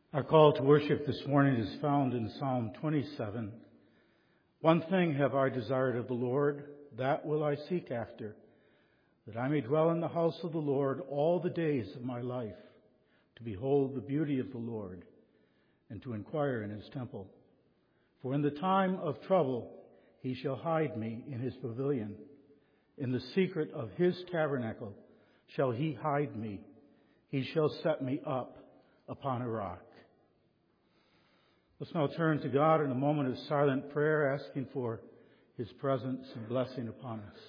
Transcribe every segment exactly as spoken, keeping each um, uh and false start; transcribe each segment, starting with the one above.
Our call to worship this morning is found in Psalm twenty-seven. One thing have I desired of the Lord, that will I seek after, that I may dwell in the house of the Lord all the days of my life, to behold the beauty of the Lord, and to inquire in his temple. For in the time of trouble he shall hide me in his pavilion. In the secret of his tabernacle shall he hide me. He shall set me up upon a rock. Let's now turn to God in a moment of silent prayer, asking for his presence and blessing upon us.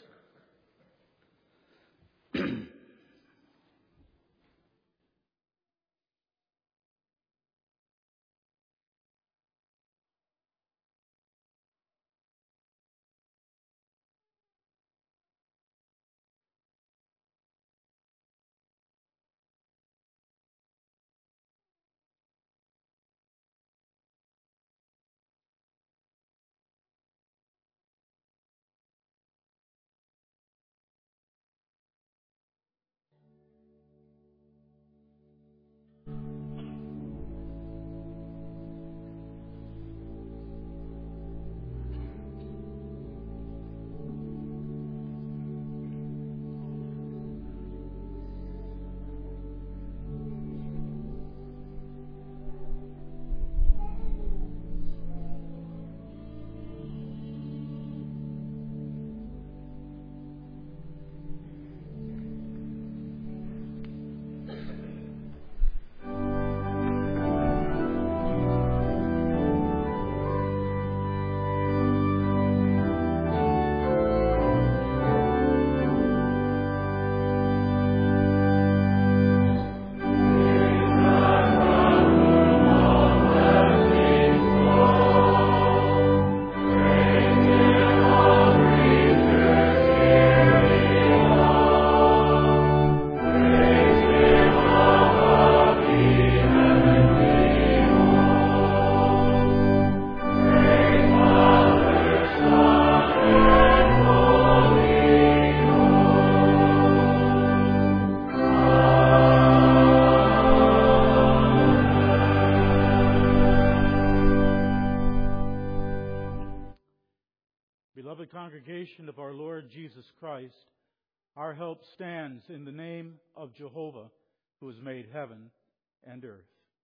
Beloved congregation of our Lord Jesus Christ, our help stands in the name of Jehovah, who has made heaven and earth.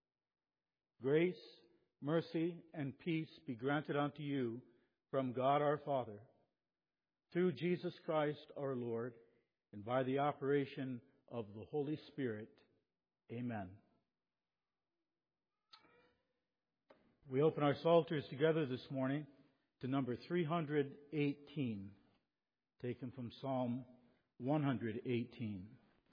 Grace, mercy, and peace be granted unto you from God our Father, through Jesus Christ our Lord, and by the operation of the Holy Spirit. Amen. We open our psalters together this morning to number three hundred eighteen, taken from Psalm one hundred eighteen.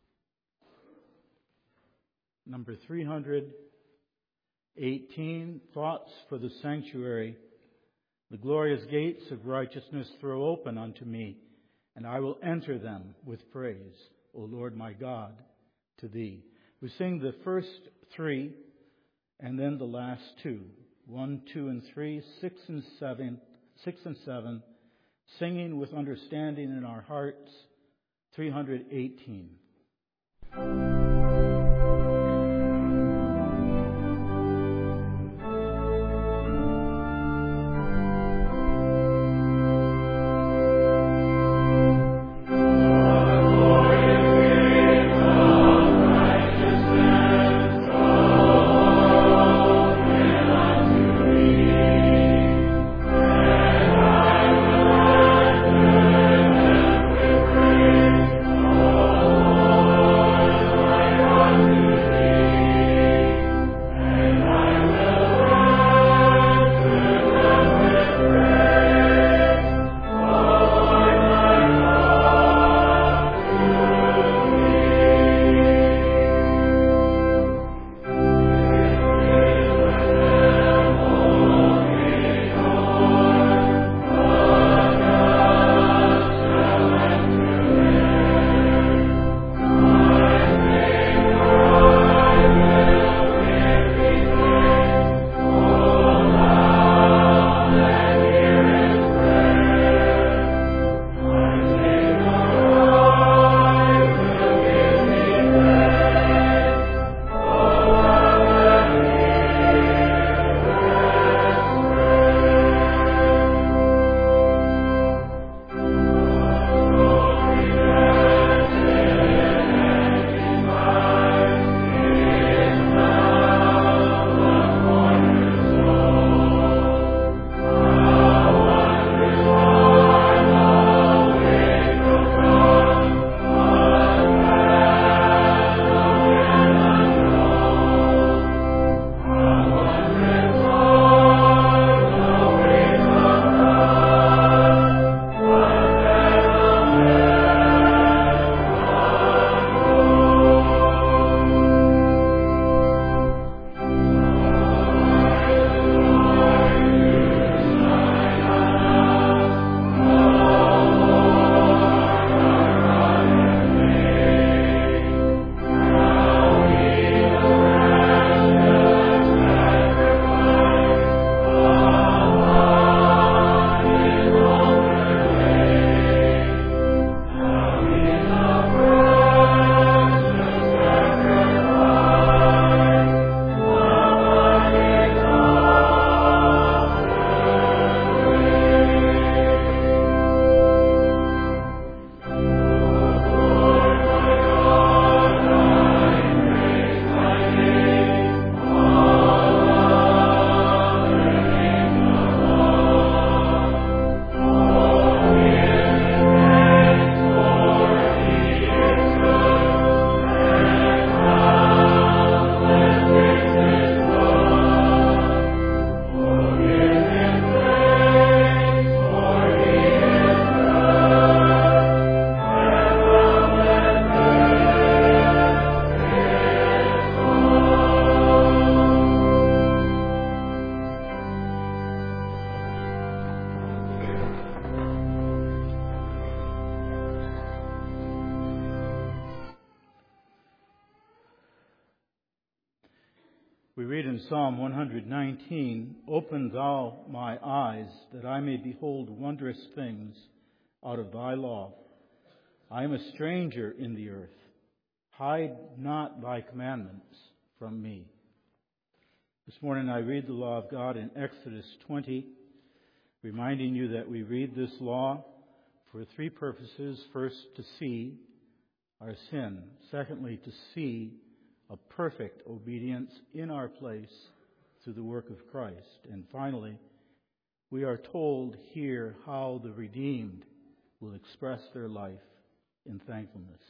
Number three hundred eighteen, Thoughts for the Sanctuary. The glorious gates of righteousness throw open unto me, and I will enter them with praise, O Lord my God, to thee. We sing the first three and then the last two. One, two, and three, six and seven, six and seven, singing with understanding in our hearts, three hundred eighteen. Praise We read in Psalm one nineteen, "Open thou my eyes, that I may behold wondrous things out of thy law. I am a stranger in the earth. Hide not thy commandments from me." This morning I read the law of God in Exodus twenty, reminding you that we read this law for three purposes. First, to see our sin. Secondly, to see a perfect obedience in our place through the work of Christ. And finally, we are told here how the redeemed will express their life in thankfulness.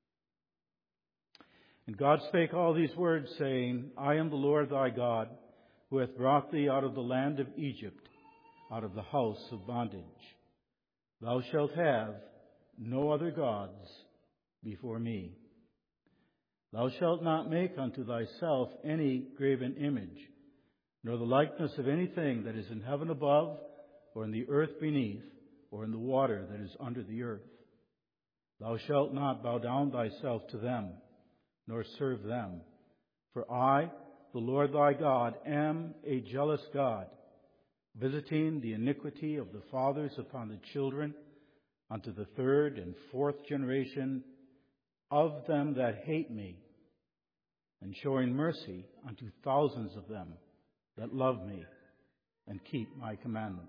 And God spake all these words, saying, I am the Lord thy God, who hath brought thee out of the land of Egypt, out of the house of bondage. Thou shalt have no other gods before me. Thou shalt not make unto thyself any graven image, nor the likeness of anything that is in heaven above, or in the earth beneath, or in the water that is under the earth. Thou shalt not bow down thyself to them, nor serve them. For I, the Lord thy God, am a jealous God, visiting the iniquity of the fathers upon the children, unto the third and fourth generation of them that hate me, and showing mercy unto thousands of them that love me and keep my commandments.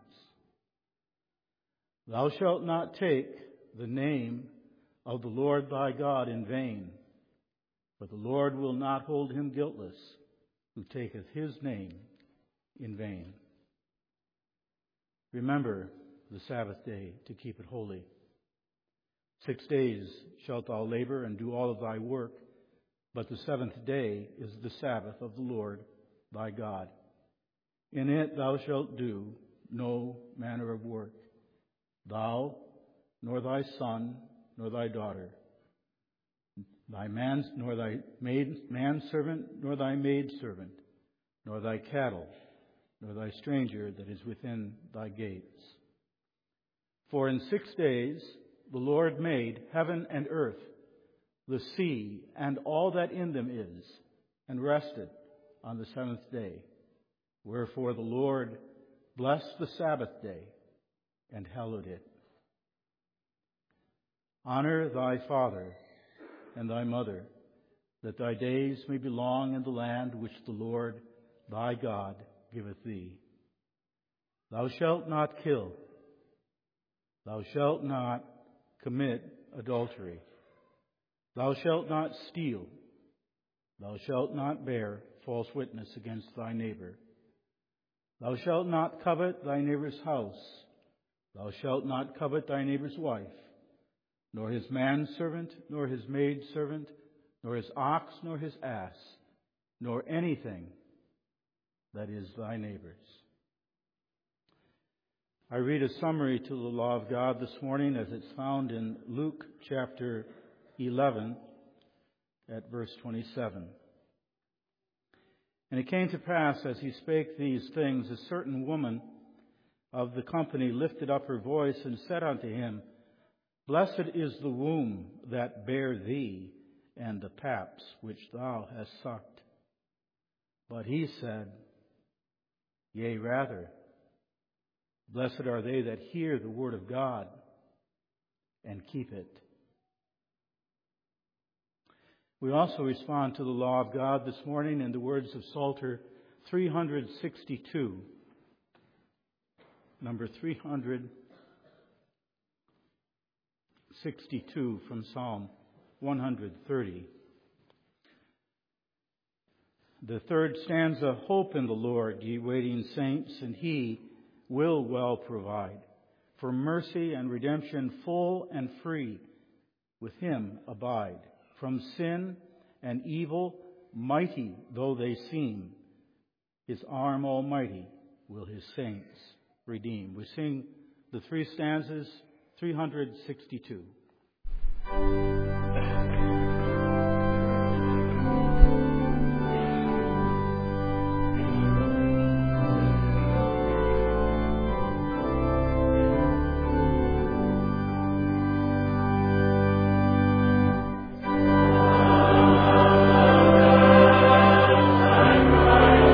Thou shalt not take the name of the Lord thy God in vain, for the Lord will not hold him guiltless who taketh his name in vain. Remember the Sabbath day to keep it holy. Six days shalt thou labor and do all of thy work, but the seventh day is the Sabbath of the Lord thy God. In it thou shalt do no manner of work, thou, nor thy son, nor thy daughter, thy man, nor thy maid, manservant, nor thy maidservant, nor thy cattle, nor thy stranger that is within thy gates. For in six days the Lord made heaven and earth, the sea, and all that in them is, and rested on the seventh day. Wherefore the Lord blessed the Sabbath day and hallowed it. Honor thy father and thy mother, that thy days may be long in the land which the Lord thy God giveth thee. Thou shalt not kill. Thou shalt not commit adultery. Thou shalt not steal. Thou shalt not bear false witness against thy neighbor. Thou shalt not covet thy neighbor's house. Thou shalt not covet thy neighbor's wife, nor his manservant, nor his maidservant, nor his ox, nor his ass, nor anything that is thy neighbor's. I read a summary to the law of God this morning as it's found in Luke chapter eleven at verse twenty-seven. And it came to pass, as he spake these things, a certain woman of the company lifted up her voice and said unto him, Blessed is the womb that bare thee, and the paps which thou hast sucked. But he said, Yea, rather, blessed are they that hear the word of God and keep it. We also respond to the law of God this morning in the words of Psalter three sixty-two. Number three sixty-two from Psalm one thirty. The third stanza, Hope in the Lord, ye waiting saints, and he will well provide. For mercy and redemption full and free with him abide. From sin and evil, mighty though they seem, his arm almighty will his saints redeem. We sing the three stanzas, three sixty-two. Thank you.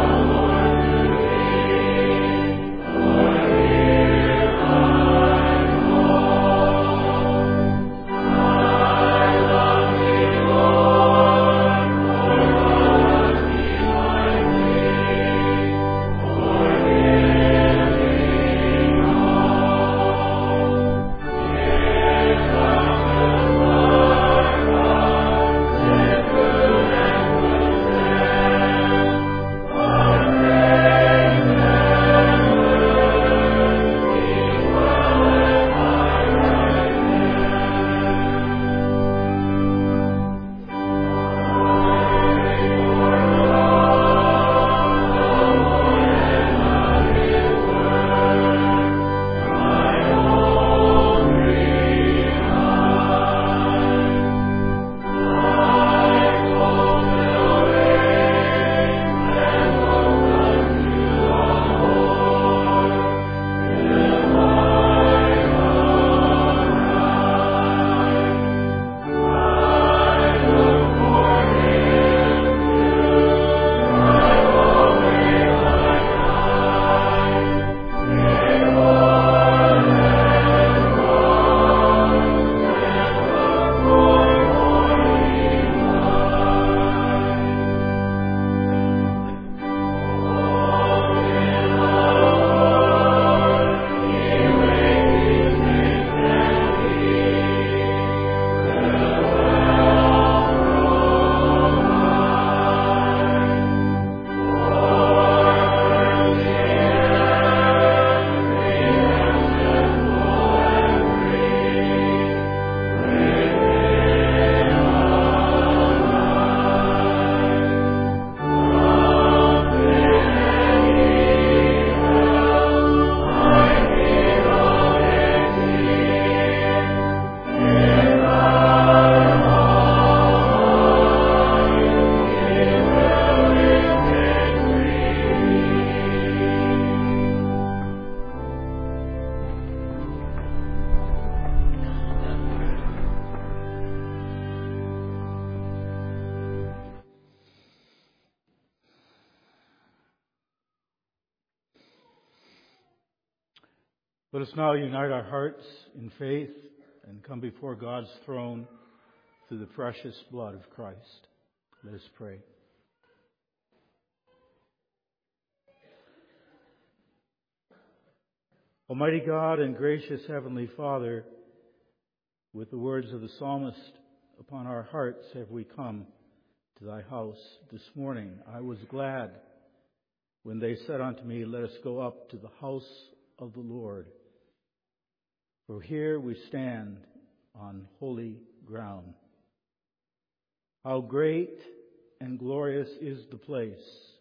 Let us now unite our hearts in faith and come before God's throne through the precious blood of Christ. Let us pray. Almighty God and gracious Heavenly Father, with the words of the psalmist upon our hearts have we come to thy house this morning. I was glad when they said unto me, let us go up to the house of the Lord. For here we stand on holy ground. How great and glorious is the place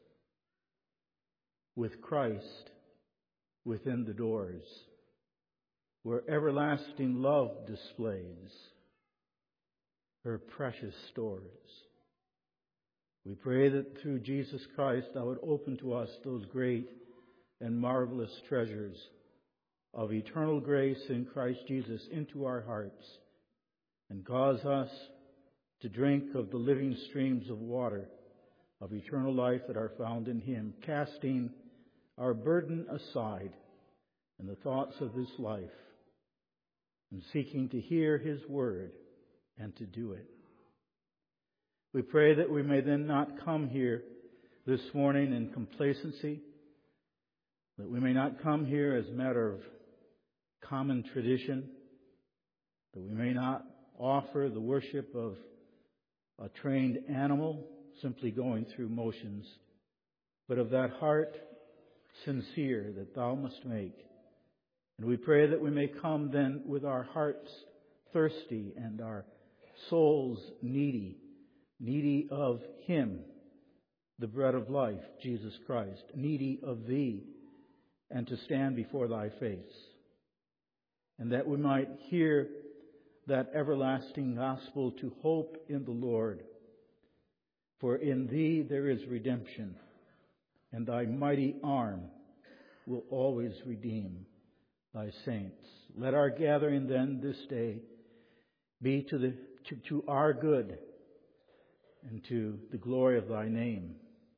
with Christ within the doors, where everlasting love displays her precious stores. We pray that through Jesus Christ thou would open to us those great and marvelous treasures of eternal grace in Christ Jesus into our hearts, and cause us to drink of the living streams of water of eternal life that are found in Him, casting our burden aside and the thoughts of this life, and seeking to hear His word and to do it. We pray that we may then not come here this morning in complacency, that we may not come here as a matter of common tradition, that we may not offer the worship of a trained animal simply going through motions, but of that heart sincere that thou must make. And we pray that we may come then with our hearts thirsty and our souls needy, needy of Him, the bread of life, Jesus Christ, needy of Thee, and to stand before Thy face. And that we might hear that everlasting gospel to hope in the Lord. For in Thee there is redemption, and Thy mighty arm will always redeem Thy saints. Let our gathering then this day be to, the, to, to our good and to the glory of Thy name.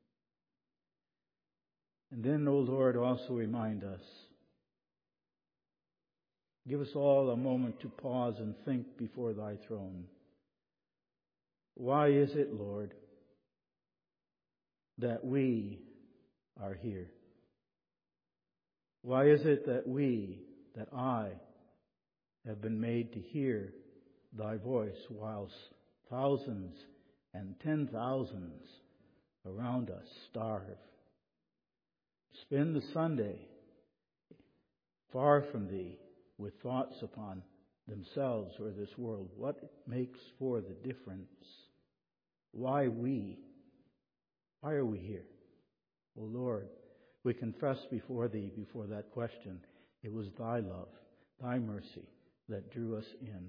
And then, O Lord, also remind us. Give us all a moment to pause and think before Thy throne. Why is it, Lord, that we are here? Why is it that we, that I, have been made to hear Thy voice whilst thousands and ten thousands around us starve? Spend the Sunday far from Thee, with thoughts upon themselves or this world. What makes for the difference? Why we? Why are we here? O Lord, we confess before Thee, before that question, it was Thy love, Thy mercy that drew us in.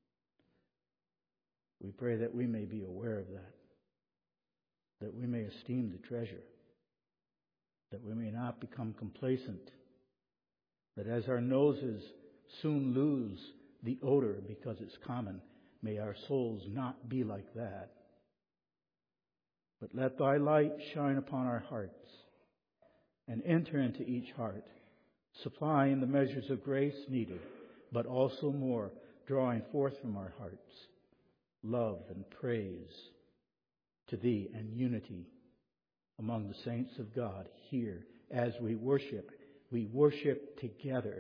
We pray that we may be aware of that, that we may esteem the treasure, that we may not become complacent, that as our noses soon lose the odor because it's common, may our souls not be like that. But let Thy light shine upon our hearts and enter into each heart, supplying the measures of grace needed, but also more, drawing forth from our hearts love and praise to Thee and unity among the saints of God here as we worship. We worship together.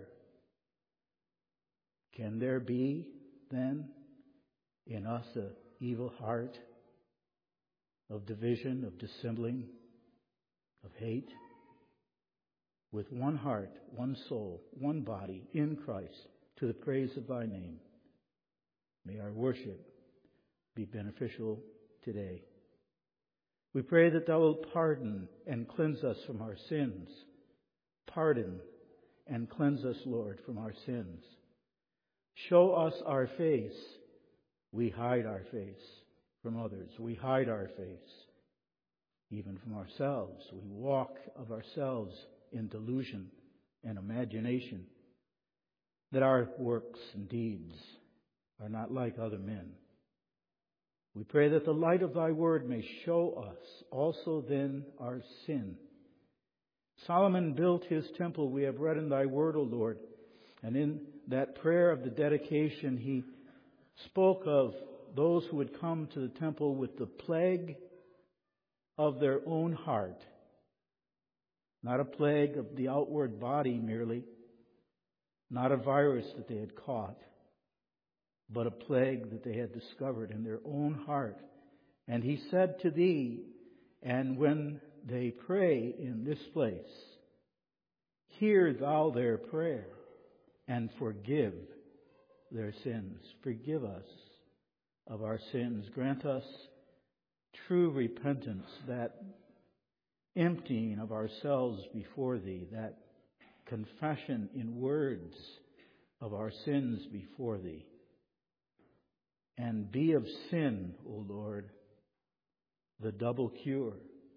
Can there be, then, in us an evil heart of division, of dissembling, of hate? With one heart, one soul, one body in Christ, to the praise of Thy name. May our worship be beneficial today. We pray that Thou wilt pardon and cleanse us from our sins. Pardon and cleanse us, Lord, from our sins. Show us our face. We hide our face from others. We hide our face even from ourselves. We walk of ourselves in delusion and imagination that our works and deeds are not like other men. We pray that the light of Thy word may show us also then our sin. Solomon built his temple, we have read in Thy word, O Lord, And in that prayer of the dedication, he spoke of those who would come to the temple with the plague of their own heart. Not a plague of the outward body merely, not a virus that they had caught, but a plague that they had discovered in their own heart. And he said to thee, and when they pray in this place, hear thou their prayer and forgive their sins. Forgive us of our sins. Grant us true repentance, that emptying of ourselves before Thee, that confession in words of our sins before Thee. And be of sin, O Lord, the double cure.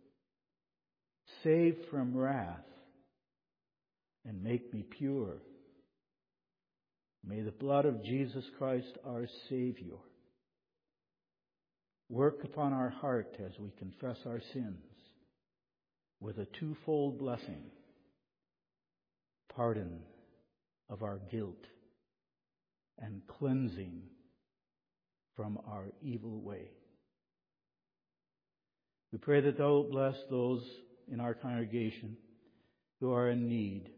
Save from wrath and make me pure. May the blood of Jesus Christ, our Savior, work upon our heart as we confess our sins with a twofold blessing: pardon of our guilt and cleansing from our evil way. We pray that Thou wilt bless those in our congregation who are in need.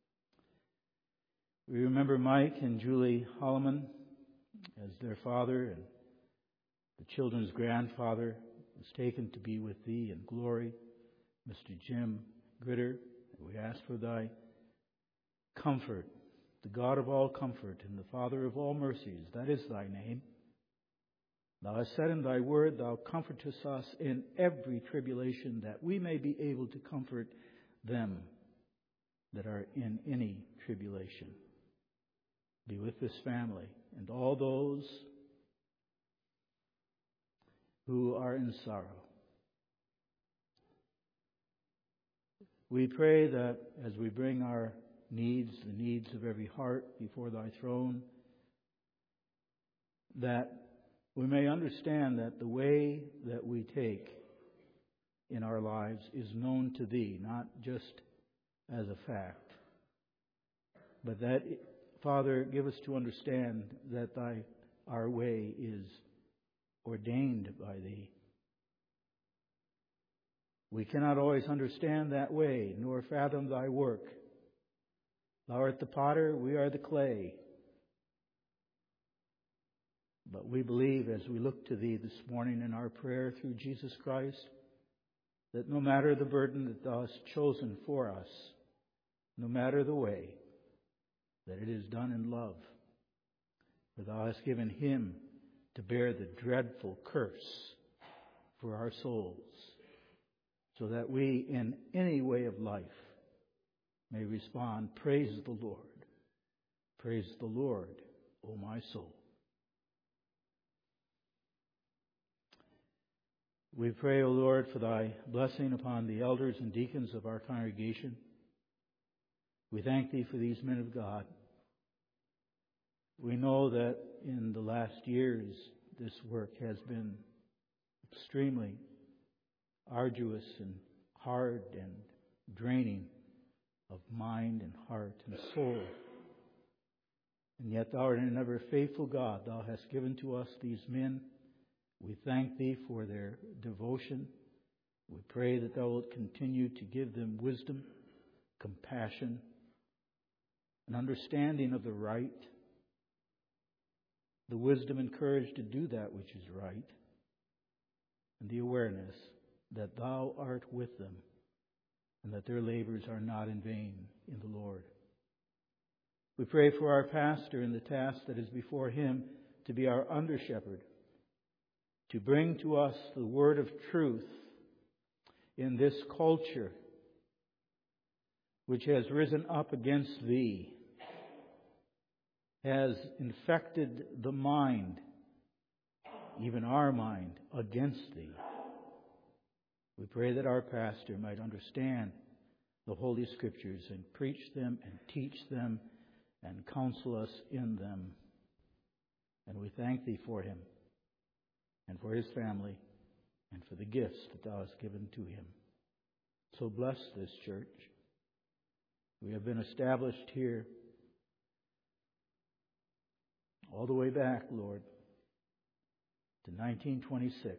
We remember Mike and Julie Holloman as their father, and the children's grandfather was taken to be with Thee in glory, Mister Jim Gritter. We ask for Thy comfort, the God of all comfort and the Father of all mercies. That is Thy name. Thou hast said in Thy word, Thou comfortest us in every tribulation, that we may be able to comfort them that are in any tribulation. Be with this family and all those who are in sorrow. We pray that as we bring our needs, the needs of every heart before Thy throne, that we may understand that the way that we take in our lives is known to Thee, not just as a fact, but that, Father, give us to understand that Thy our way is ordained by Thee. We cannot always understand that way, nor fathom Thy work. Thou art the potter, we are the clay. But we believe, as we look to Thee this morning in our prayer through Jesus Christ, that no matter the burden that Thou hast chosen for us, no matter the way, that it is done in love. For Thou hast given Him to bear the dreadful curse for our souls, so that we, in any way of life, may respond, praise the Lord. Praise the Lord, O my soul. We pray, O Lord, for Thy blessing upon the elders and deacons of our congregation. We thank Thee for these men of God. We know that in the last years, this work has been extremely arduous and hard and draining of mind and heart and soul. And yet Thou art an ever faithful God. Thou hast given to us these men. We thank Thee for their devotion. We pray that Thou wilt continue to give them wisdom, compassion, an understanding of the right, the wisdom and courage to do that which is right, and the awareness that Thou art with them and that their labors are not in vain in the Lord. We pray for our pastor and the task that is before him to be our under-shepherd, to bring to us the word of truth in this culture which has risen up against Thee, has infected the mind, even our mind, against Thee. We pray that our pastor might understand the Holy Scriptures and preach them and teach them and counsel us in them. And we thank Thee for him and for his family and for the gifts that Thou hast given to him. So bless this church. We have been established here all the way back, Lord, to nineteen twenty-six.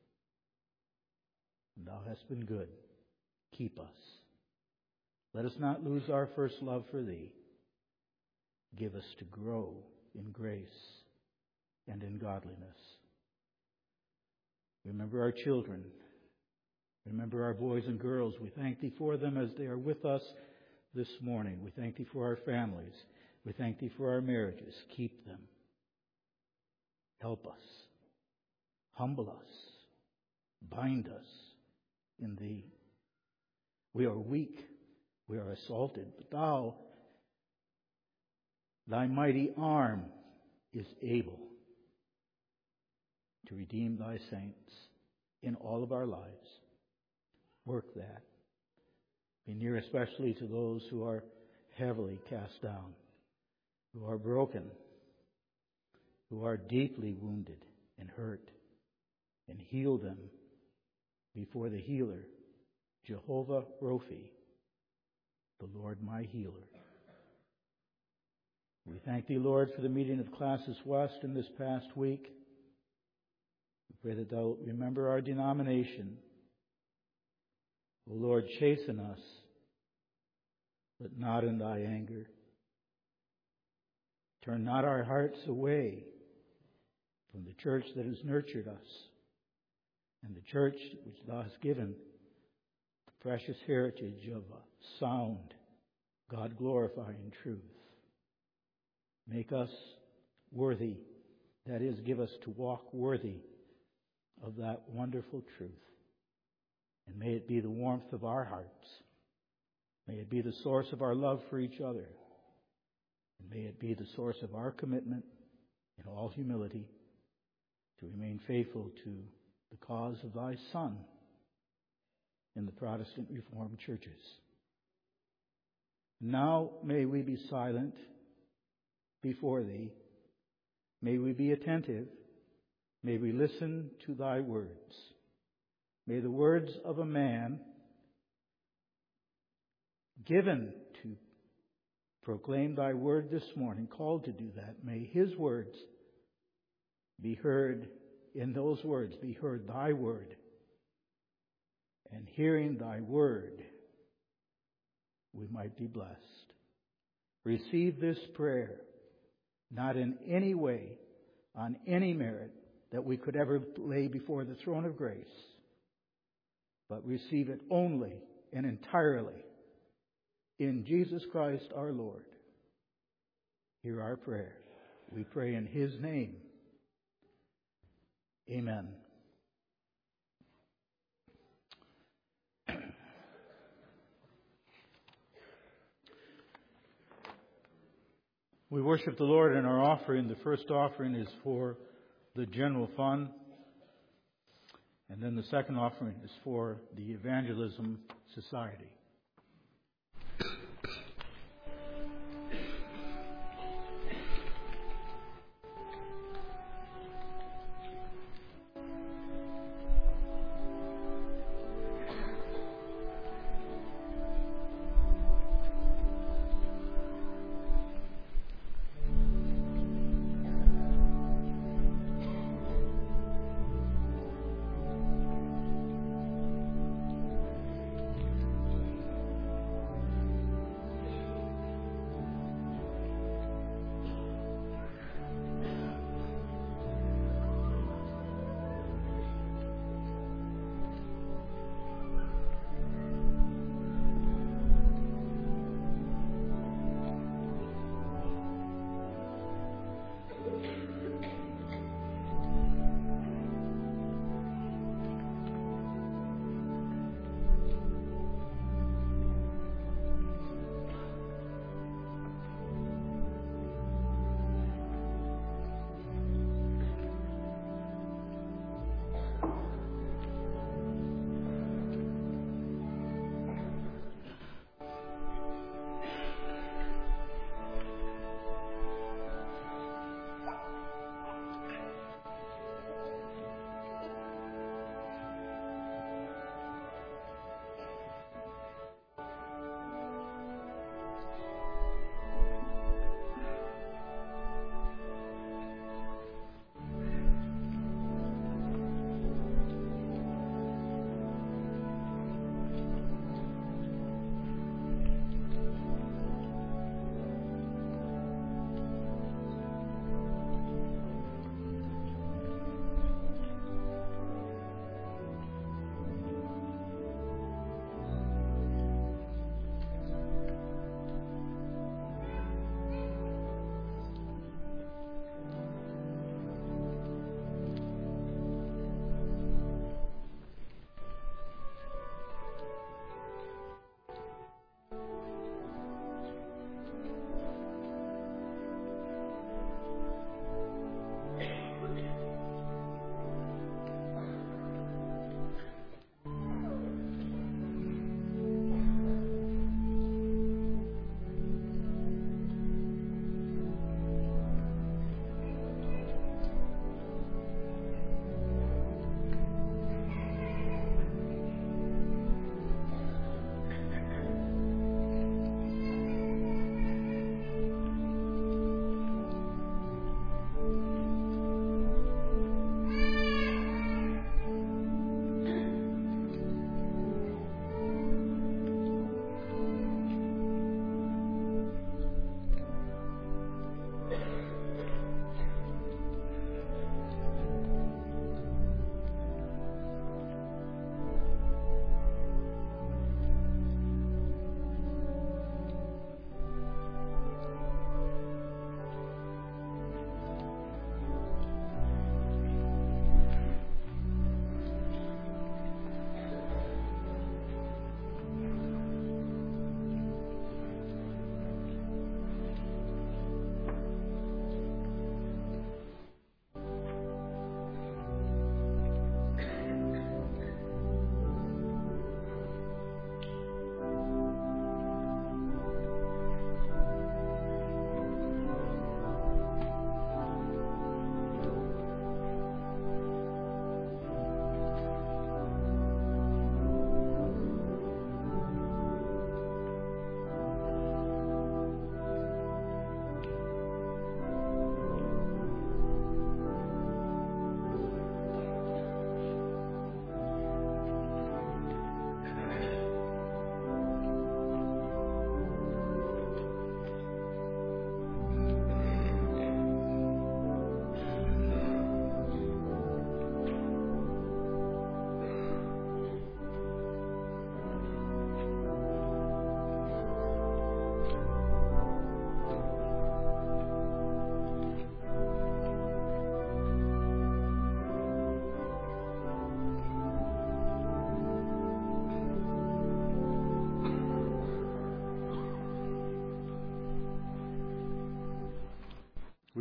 And Thou hast been good. Keep us. Let us not lose our first love for Thee. Give us to grow in grace and in godliness. Remember our children. Remember our boys and girls. We thank Thee for them as they are with us this morning. We thank Thee for our families. We thank Thee for our marriages. Keep them. Help us. Humble us. Bind us in Thee. We are weak. We are assaulted. But Thou, Thy mighty arm is able to redeem Thy saints in all of our lives. Work that. Be near especially to those who are heavily cast down, who are broken, who are deeply wounded and hurt, and heal them before the healer, Jehovah Rophi, the Lord my healer. We thank Thee, Lord, for the meeting of Classes West in this past week. We pray that Thou remember our denomination. O Lord, chasten us, but not in Thy anger. Turn not our hearts away from the church that has nurtured us and the church which Thou hast given the precious heritage of a sound, God-glorifying truth. Make us worthy, that is, give us to walk worthy of that wonderful truth. And may it be the warmth of our hearts. May it be the source of our love for each other. And may it be the source of our commitment in all humility to remain faithful to the cause of Thy Son in the Protestant Reformed churches. Now may we be silent before Thee. May we be attentive. May we listen to Thy words. May the words of a man given to proclaim Thy word this morning, called to do that, may his words be heard, in those words be heard Thy word. And hearing Thy word, we might be blessed. Receive this prayer, not in any way, on any merit that we could ever lay before the throne of grace, but receive it only and entirely in Jesus Christ our Lord. Hear our prayer. We pray in His name. Amen. We worship the Lord in our offering. The first offering is for the general fund. And then the second offering is for the Evangelism Society.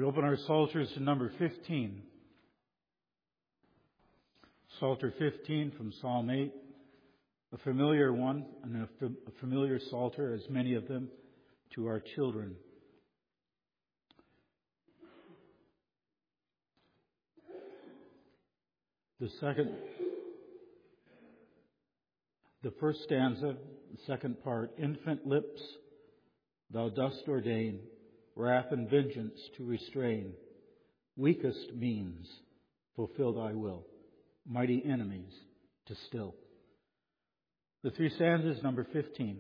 We open our Psalters to number fifteen. Psalter fifteen from Psalm eight, a familiar one, and a familiar Psalter, as many of them, to our children. The second, the first stanza, the second part, infant lips, thou dost ordain, wrath and vengeance to restrain, weakest means, fulfill thy will, mighty enemies to still. The three stanzas, number fifteen.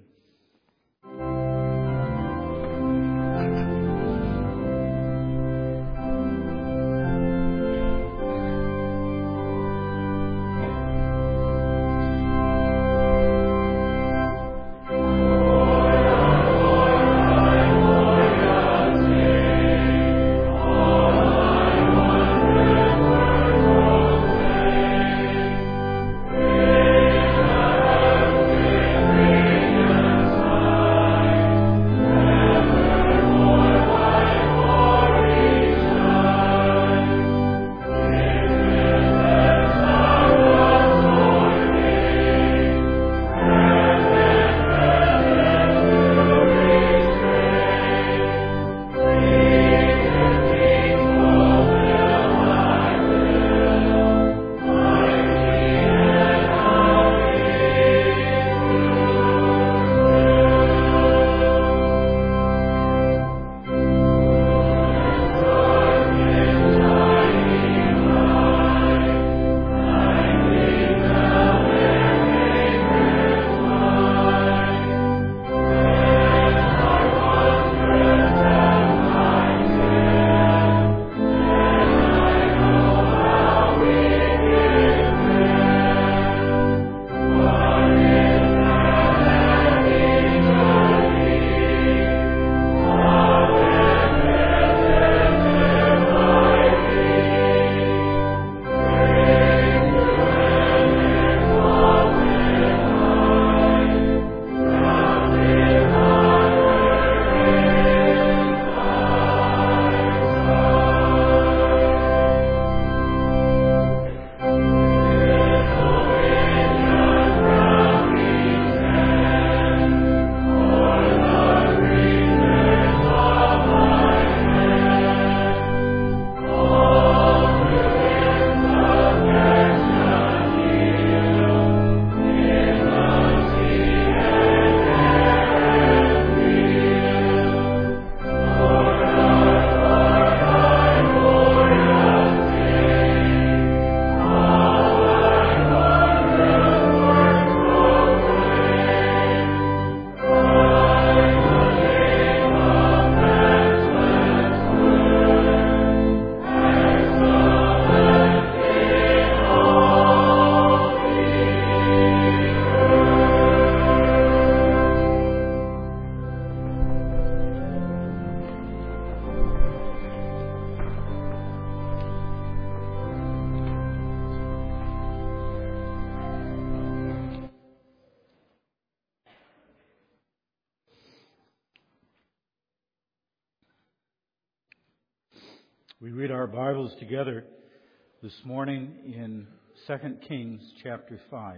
We read our Bibles together this morning in Second Kings chapter five.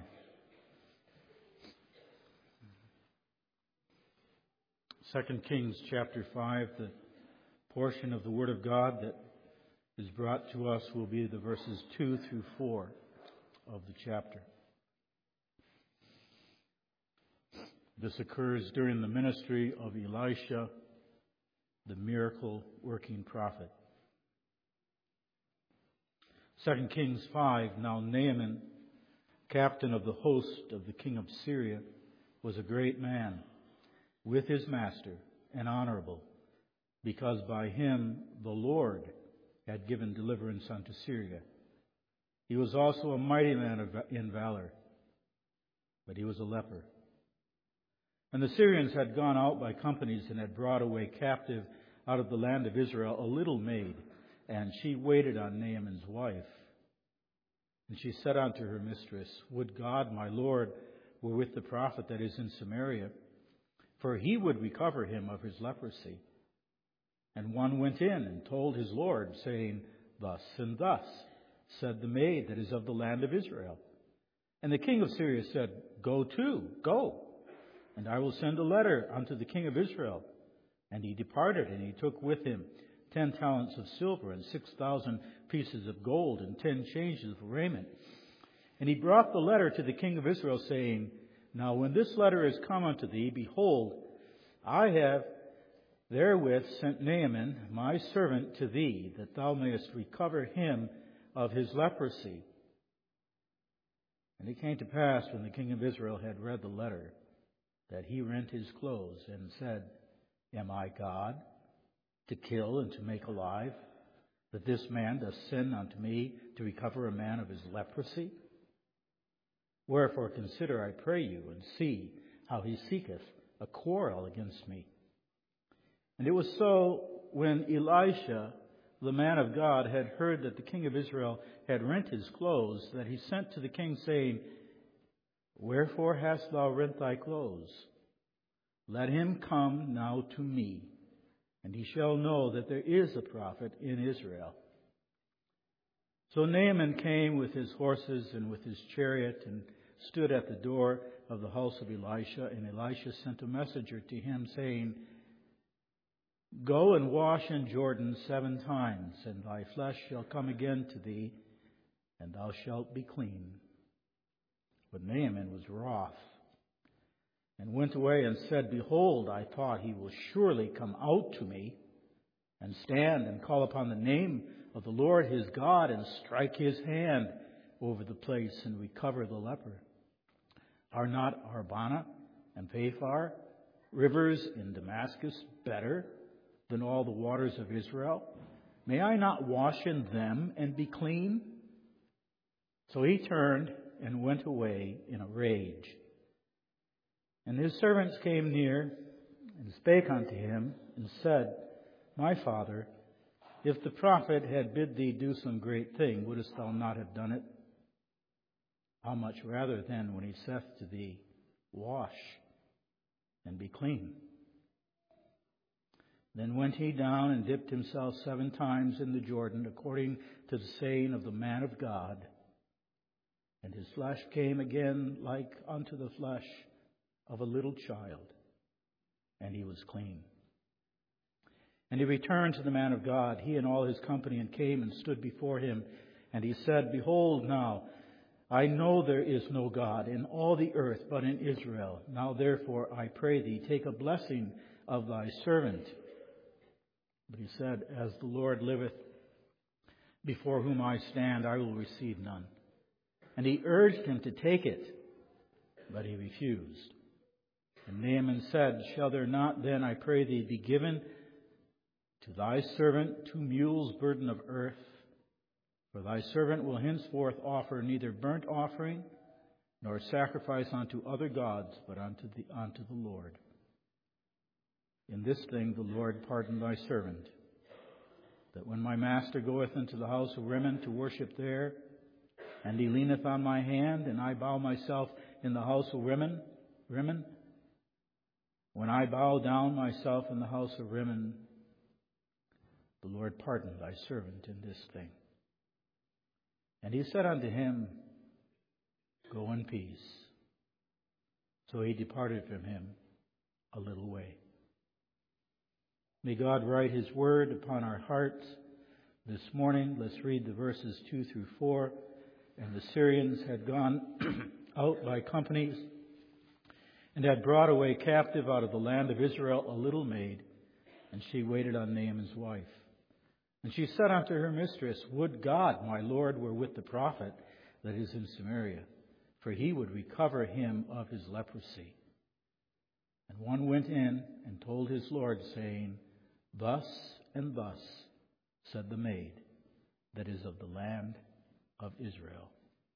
Second Kings chapter five, the portion of the Word of God that is brought to us will be the verses two through four of the chapter. This occurs during the ministry of Elisha, the miracle-working prophet. Second Kings five, now Naaman, captain of the host of the king of Syria, was a great man with his master and honorable, because by him the Lord had given deliverance unto Syria. He was also a mighty man in valor, but he was a leper. And the Syrians had gone out by companies and had brought away captive out of the land of Israel a little maid, and she waited on Naaman's wife. And she said unto her mistress, Would God, my Lord, were with the prophet that is in Samaria, for he would recover him of his leprosy. And one went in and told his lord, saying, Thus and thus said the maid that is of the land of Israel. And the king of Syria said, Go to, go, and I will send a letter unto the king of Israel. And he departed, and he took with him ten talents of silver, and six thousand pieces of gold, and ten changes of raiment. And he brought the letter to the king of Israel, saying, Now when this letter is come unto thee, behold, I have therewith sent Naaman, my servant, to thee, that thou mayest recover him of his leprosy. And it came to pass, when the king of Israel had read the letter, that he rent his clothes, and said, Am I God, to kill and to make alive, that this man doth send unto me to recover a man of his leprosy? Wherefore consider, I pray you, and see how he seeketh a quarrel against me. And it was so, when Elisha, the man of God, had heard that the king of Israel had rent his clothes, that he sent to the king, saying, Wherefore hast thou rent thy clothes? Let him come now to me, and he shall know that there is a prophet in Israel. So Naaman came with his horses and with his chariot, and stood at the door of the house of Elisha. And Elisha sent a messenger to him, saying, Go and wash in Jordan seven times, and thy flesh shall come again to thee, and thou shalt be clean. But Naaman was wroth, and went away and said, Behold, I thought he will surely come out to me, and stand and call upon the name of the Lord his God, and strike his hand over the place, and recover the leper. Are not Arbana and Phaphar, rivers in Damascus, better than all the waters of Israel? May I not wash in them and be clean? So he turned and went away in a rage. And his servants came near and spake unto him, and said, My father, if the prophet had bid thee do some great thing, wouldest thou not have done it? How much rather then when he saith to thee, Wash and be clean? Then went he down and dipped himself seven times in the Jordan, according to the saying of the man of God. And his flesh came again like unto the flesh of a little child, and he was clean. And he returned to the man of God, he and all his company, and came and stood before him. And he said, Behold now, I know there is no God in all the earth but in Israel. Now therefore, I pray thee, take a blessing of thy servant. But he said, As the Lord liveth, before whom I stand, I will receive none. And he urged him to take it, but he refused. And Naaman said, Shall there not then, I pray thee, be given to thy servant two mules' burden of earth? For thy servant will henceforth offer neither burnt offering nor sacrifice unto other gods, but unto the, unto the Lord. In this thing the Lord pardon thy servant, that when my master goeth into the house of Rimmon to worship there, and he leaneth on my hand, and I bow myself in the house of Rimmon, Rimmon, when I bow down myself in the house of Rimmon, the Lord pardon thy servant in this thing. And he said unto him, Go in peace. So he departed from him a little way. May God write his word upon our hearts this morning. Let's read the verses two through four. And the Syrians had gone out by companies, and had brought away captive out of the land of Israel a little maid, and she waited on Naaman's wife. And she said unto her mistress, Would God my Lord were with the prophet that is in Samaria, for he would recover him of his leprosy. And one went in and told his Lord, saying, Thus and thus said the maid that is of the land of Israel.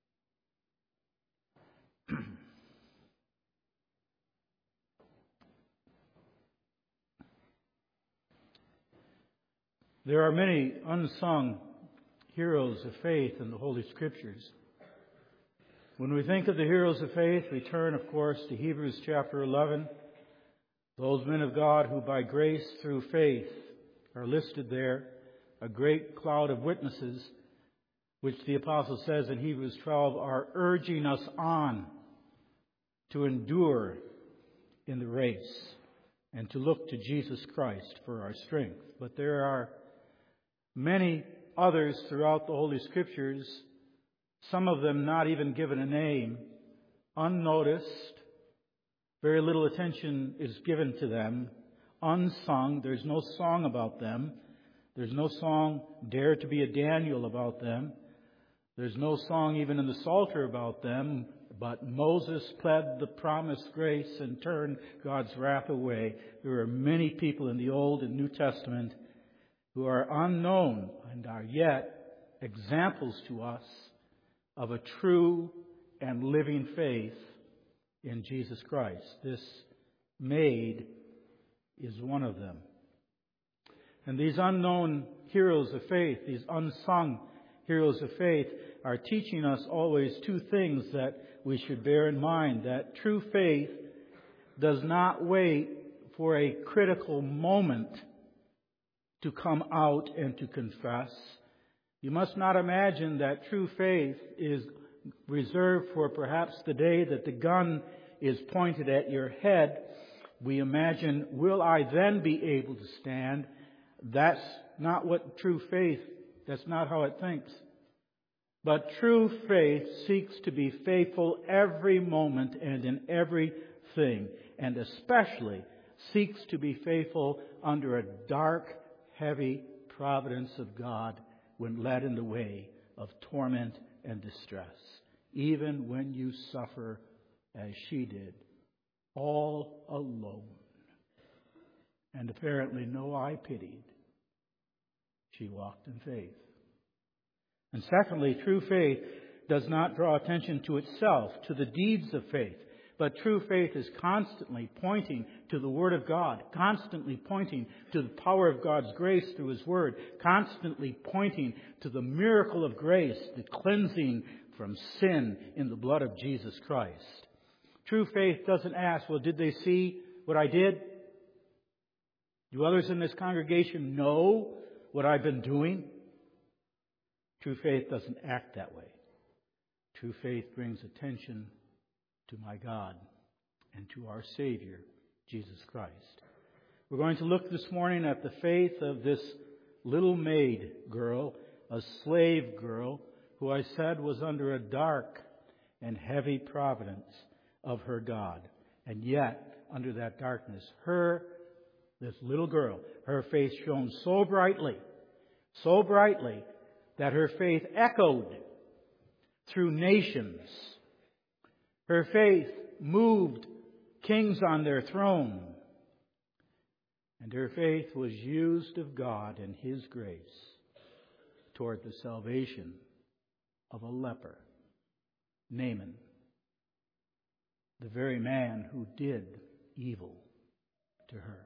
There are many unsung heroes of faith in the Holy Scriptures. When we think of the heroes of faith, we turn, of course, to Hebrews chapter eleven. Those men of God who by grace through faith are listed there, a great cloud of witnesses, which the apostle says in Hebrews twelve are urging us on to endure in the race and to look to Jesus Christ for our strength. But there are many others throughout the Holy Scriptures, some of them not even given a name, unnoticed. Very little attention is given to them, unsung. There's no song about them. There's no song, Dare to be a Daniel, about them. There's no song even in the Psalter about them. But Moses pled the promised grace and turned God's wrath away. There are many people in the Old and New Testament who are unknown and are yet examples to us of a true and living faith in Jesus Christ. This maid is one of them. And these unknown heroes of faith, these unsung heroes of faith, are teaching us always two things that we should bear in mind. That true faith does not wait for a critical moment to come out and to confess. You must not imagine that true faith is reserved for perhaps the day that the gun is pointed at your head. We imagine, will I then be able to stand? That's not what true faith, that's not how it thinks. But true faith seeks to be faithful every moment and in everything, and especially seeks to be faithful under a dark, heavy providence of God when led in the way of torment and distress, even when you suffer as she did, all alone. And apparently no eye pitied. She walked in faith. And secondly, true faith does not draw attention to itself, to the deeds of faith. But true faith is constantly pointing to the Word of God, constantly pointing to the power of God's grace through His Word, constantly pointing to the miracle of grace, the cleansing from sin in the blood of Jesus Christ. True faith doesn't ask, well, did they see what I did? Do others in this congregation know what I've been doing? True faith doesn't act that way. True faith brings attention to my God and to our Savior, Jesus Christ. We're going to look this morning at the faith of this little maid girl, a slave girl, who I said was under a dark and heavy providence of her God. And yet, under that darkness, her, this little girl, her faith shone so brightly, so brightly, that her faith echoed through nations. Her faith moved kings on their throne. And her faith was used of God in His grace toward the salvation of a leper, Naaman, the very man who did evil to her.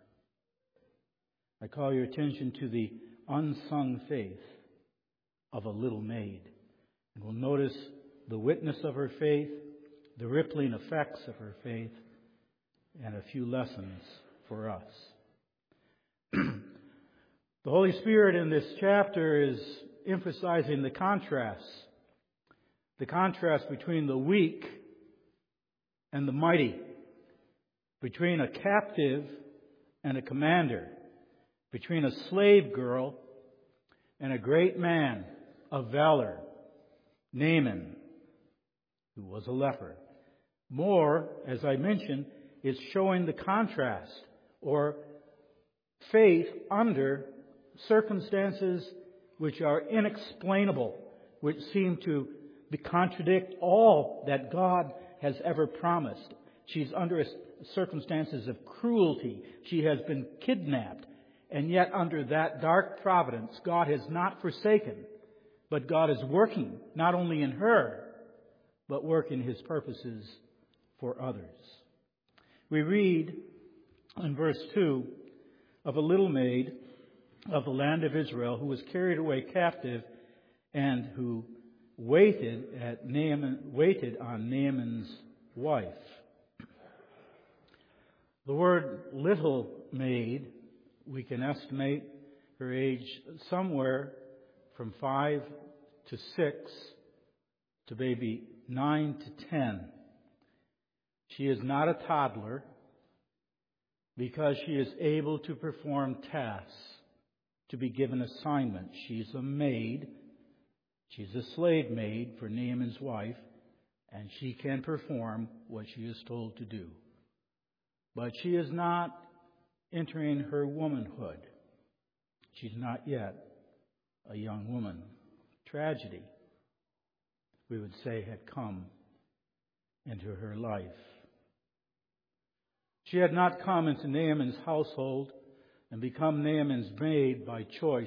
I call your attention to the unsung faith of a little maid. And we'll notice the witness of her faith, the rippling effects of her faith, and a few lessons for us. The Holy Spirit in this chapter is emphasizing the contrast, the contrast between the weak and the mighty, between a captive and a commander, between a slave girl and a great man of valor, Naaman, who was a leper. More, as I mentioned, is showing the contrast or faith under circumstances which are inexplainable, which seem to contradict all that God has ever promised. She's under circumstances of cruelty. She has been kidnapped. And yet under that dark providence, God has not forsaken, but God is working not only in her, but working His purposes for others. We read in verse two of a little maid of the land of Israel who was carried away captive and who waited at Naaman, waited on Naaman's wife. The word little maid, we can estimate, her age somewhere from five to six to maybe nine to ten. She is not a toddler because she is able to perform tasks, to be given assignments. She's a maid. She's a slave maid for Naaman's wife, and she can perform what she is told to do. But she is not entering her womanhood. She's not yet a young woman. Tragedy, we would say, had come into her life. She had not come into Naaman's household and become Naaman's maid by choice.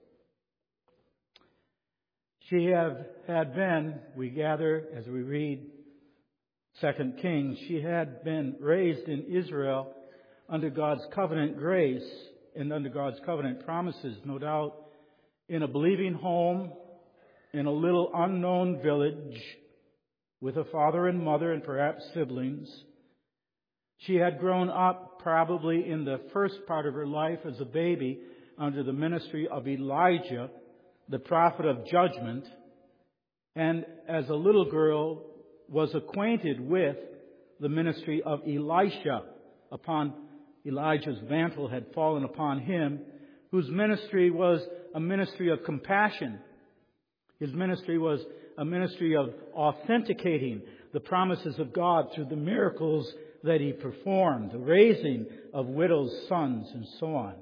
She have, had been, we gather as we read Second Kings, she had been raised in Israel under God's covenant grace and under God's covenant promises, no doubt, in a believing home, in a little unknown village, with a father and mother and perhaps siblings. She had grown up probably in the first part of her life as a baby under the ministry of Elijah, the prophet of judgment, and as a little girl was acquainted with the ministry of Elisha upon Elijah's mantle had fallen upon him, whose ministry was a ministry of compassion. His ministry was a ministry of authenticating the promises of God through the miracles that he performed, the raising of widows' sons, and so on.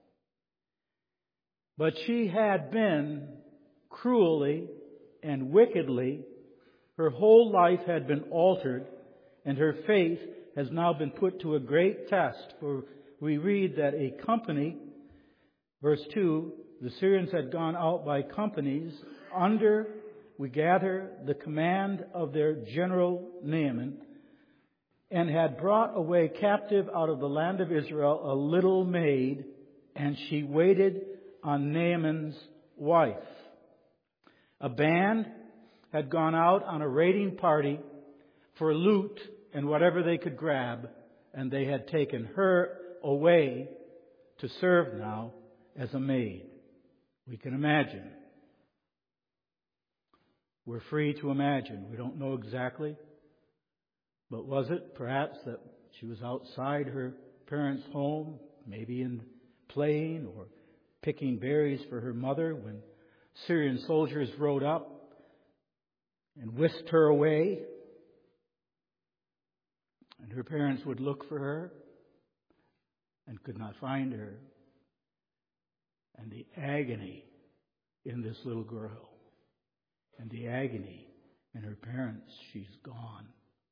But she had been cruelly and wickedly, her whole life had been altered, and her faith has now been put to a great test. For we read that a company, verse two, the Syrians had gone out by companies under, we gather, the command of their general Naaman, and had brought away captive out of the land of Israel a little maid, and she waited on Naaman's wife. A band had gone out on a raiding party for loot and whatever they could grab, and they had taken her away to serve now as a maid. We can imagine. We're free to imagine. We don't know exactly. But was it perhaps that she was outside her parents' home, maybe in playing or picking berries for her mother, when Syrian soldiers rode up and whisked her away? And her parents would look for her and could not find her. And the agony in this little girl, and the agony in her parents, she's gone.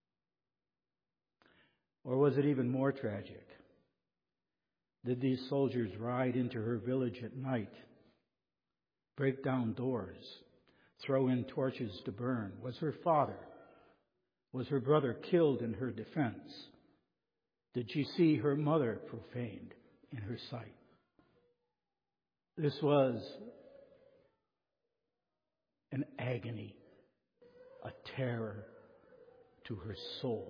Or was it even more tragic? Did these soldiers ride into her village at night, break down doors, throw in torches to burn? Was her father, was her brother killed in her defense? Did she see her mother profaned in her sight? This was an agony, a terror to her soul.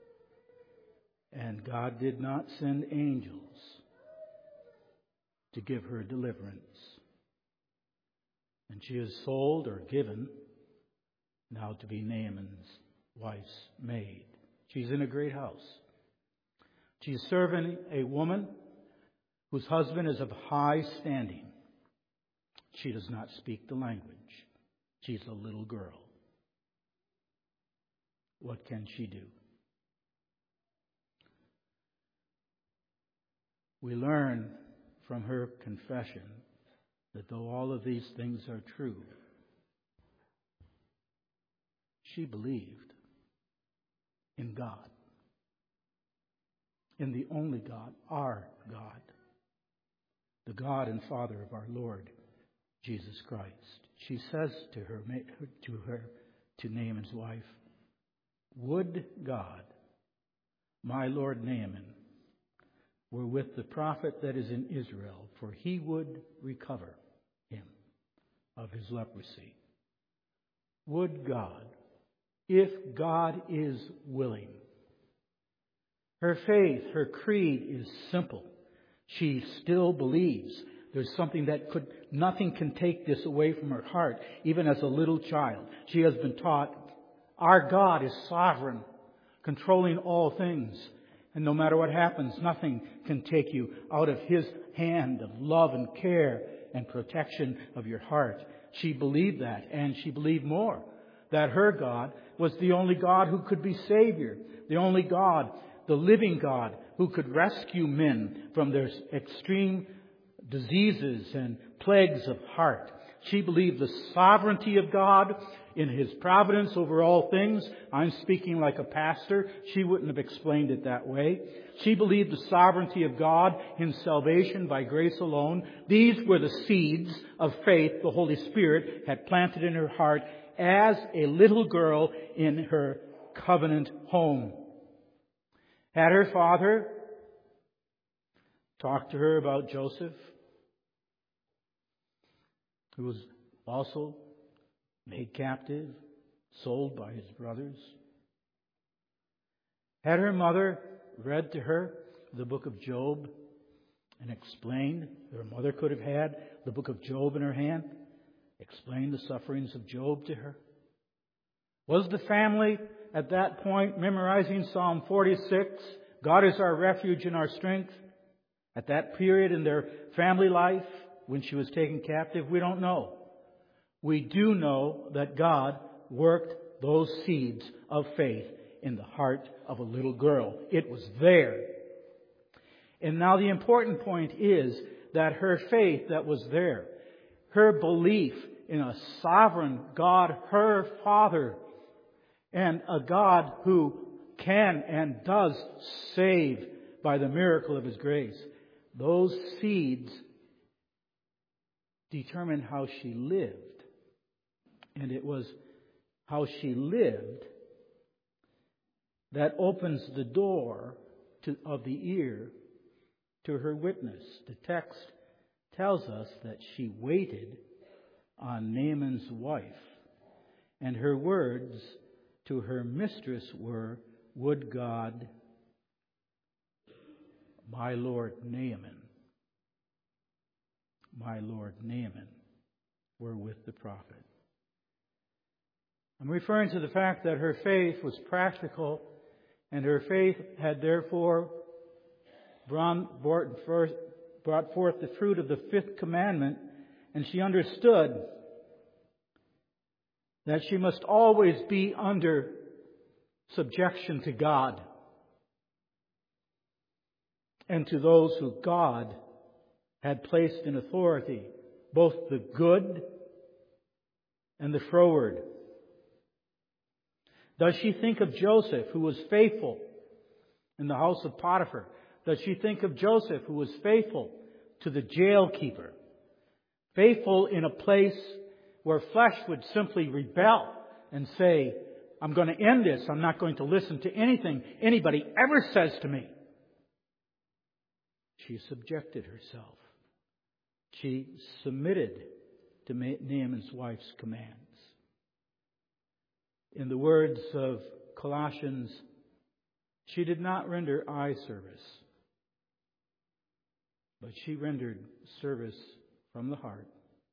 And God did not send angels to give her deliverance. And she is sold or given now to be Naaman's wife's maid. She's in a great house. She's serving a woman whose husband is of high standing. She does not speak the language. She's a little girl. What can she do? We learn from her confession that though all of these things are true, she believed in God, in the only God, our God, the God and Father of our Lord Jesus Christ. She says to her, to her, to Naaman's wife, "Would God, my Lord Naaman, were with the prophet that is in Israel, for he would recover him of his leprosy." Would God, if God is willing. Her faith, her creed is simple. She still believes There's something that could, nothing can take this away from her heart, even as a little child. She has been taught, our God is sovereign, controlling all things. And no matter what happens, nothing can take you out of His hand of love and care and protection of your heart. She believed that, and she believed more, that her God was the only God who could be Savior, the only God, the living God, who could rescue men from their extreme diseases and plagues of heart. She believed the sovereignty of God in His providence over all things. I'm speaking like a pastor. She wouldn't have explained it that way. She believed the sovereignty of God in salvation by grace alone. These were the seeds of faith the Holy Spirit had planted in her heart as a little girl in her covenant home. Had her father talked to her about Joseph, who was also made captive, sold by his brothers? Had her mother read to her the book of Job and explained, her mother could have had the book of Job in her hand, explained the sufferings of Job to her? Was the family at that point memorizing Psalm forty-six, God is our refuge and our strength? At that period in their family life, when she was taken captive, we don't know. We do know that God worked those seeds of faith in the heart of a little girl. It was there. And now the important point is that her faith that was there, her belief in a sovereign God, her Father, and a God who can and does save by the miracle of His grace, those seeds determined how she lived. And it was how she lived that opens the door to, of the ear to her witness. The text tells us that she waited on Naaman's wife, and her words to her mistress were, "Would God, my Lord Naaman, my Lord Naaman, were with the prophet." I'm referring to the fact that her faith was practical, and her faith had therefore brought forth the fruit of the fifth commandment, and she understood that she must always be under subjection to God and to those who God had placed in authority, both the good and the froward. Does she think of Joseph, who was faithful in the house of Potiphar? Does she think of Joseph, who was faithful to the jailkeeper? Faithful in a place where flesh would simply rebel and say, I'm going to end this. I'm not going to listen to anything anybody ever says to me. She subjected herself. She submitted to Naaman's wife's commands. In the words of Colossians, she did not render eye service, but she rendered service from the heart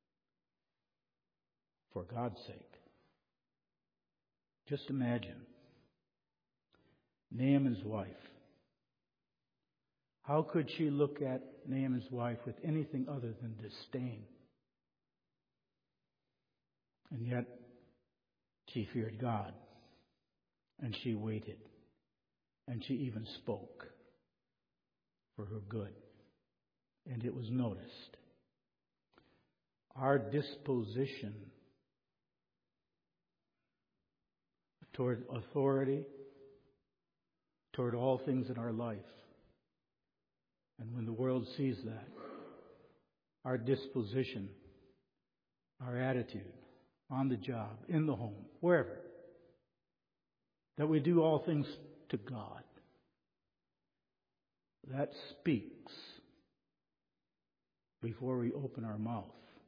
for God's sake. Just imagine Naaman's wife. How could she look at Naaman's wife with anything other than disdain? And yet, she feared God, and she waited, and she even spoke for her good, and it was noticed. Our disposition toward authority, toward all things in our life, and when the world sees that, our disposition, our attitude, on the job, in the home, wherever, that we do all things to God. That speaks before we open our mouth.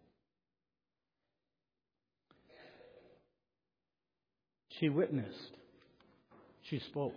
She witnessed. She spoke.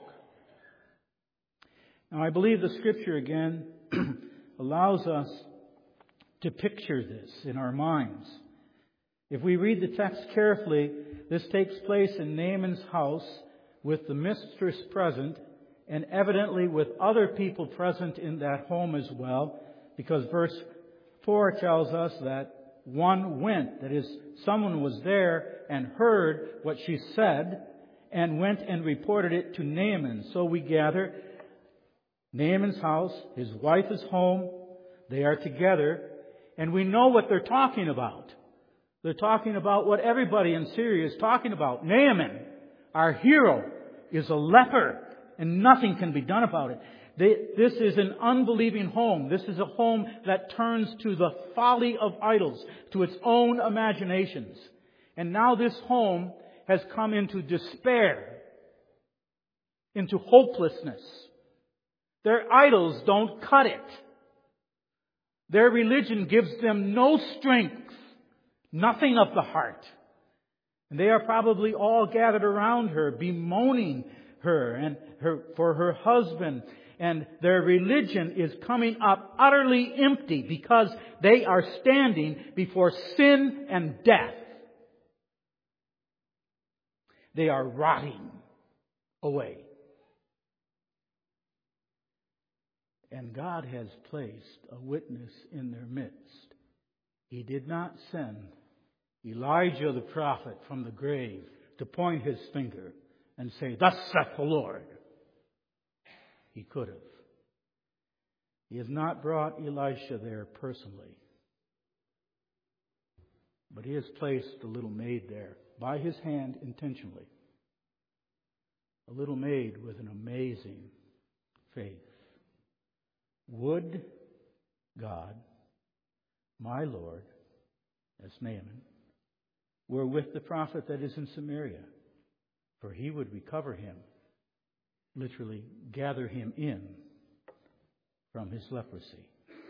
Now, I believe the Scripture again allows us to picture this in our minds. If we read the text carefully, this takes place in Naaman's house with the mistress present and evidently with other people present in that home as well, because verse four tells us that one went, that is, someone was there and heard what she said and went and reported it to Naaman. So we gather Naaman's house, his wife is home, they are together, and we know what they're talking about. They're talking about what everybody in Syria is talking about. Naaman, our hero, is a leper, and nothing can be done about it. They, this is an unbelieving home. This is a home that turns to the folly of idols, to its own imaginations. And now this home has come into despair, into hopelessness. Their idols don't cut it. Their religion gives them no strength, nothing of the heart. And they are probably all gathered around her, bemoaning her and her for her husband. And their religion is coming up utterly empty because they are standing before sin and death. They are rotting away. And God has placed a witness in their midst. He did not send Elijah the prophet from the grave to point his finger and say, "Thus saith the Lord." He could have. He has not brought Elisha there personally. But he has placed a little maid there by his hand intentionally. A little maid with an amazing faith. Would God, my Lord, as Naaman, were with the prophet that is in Samaria, for he would recover him, literally gather him in from his leprosy.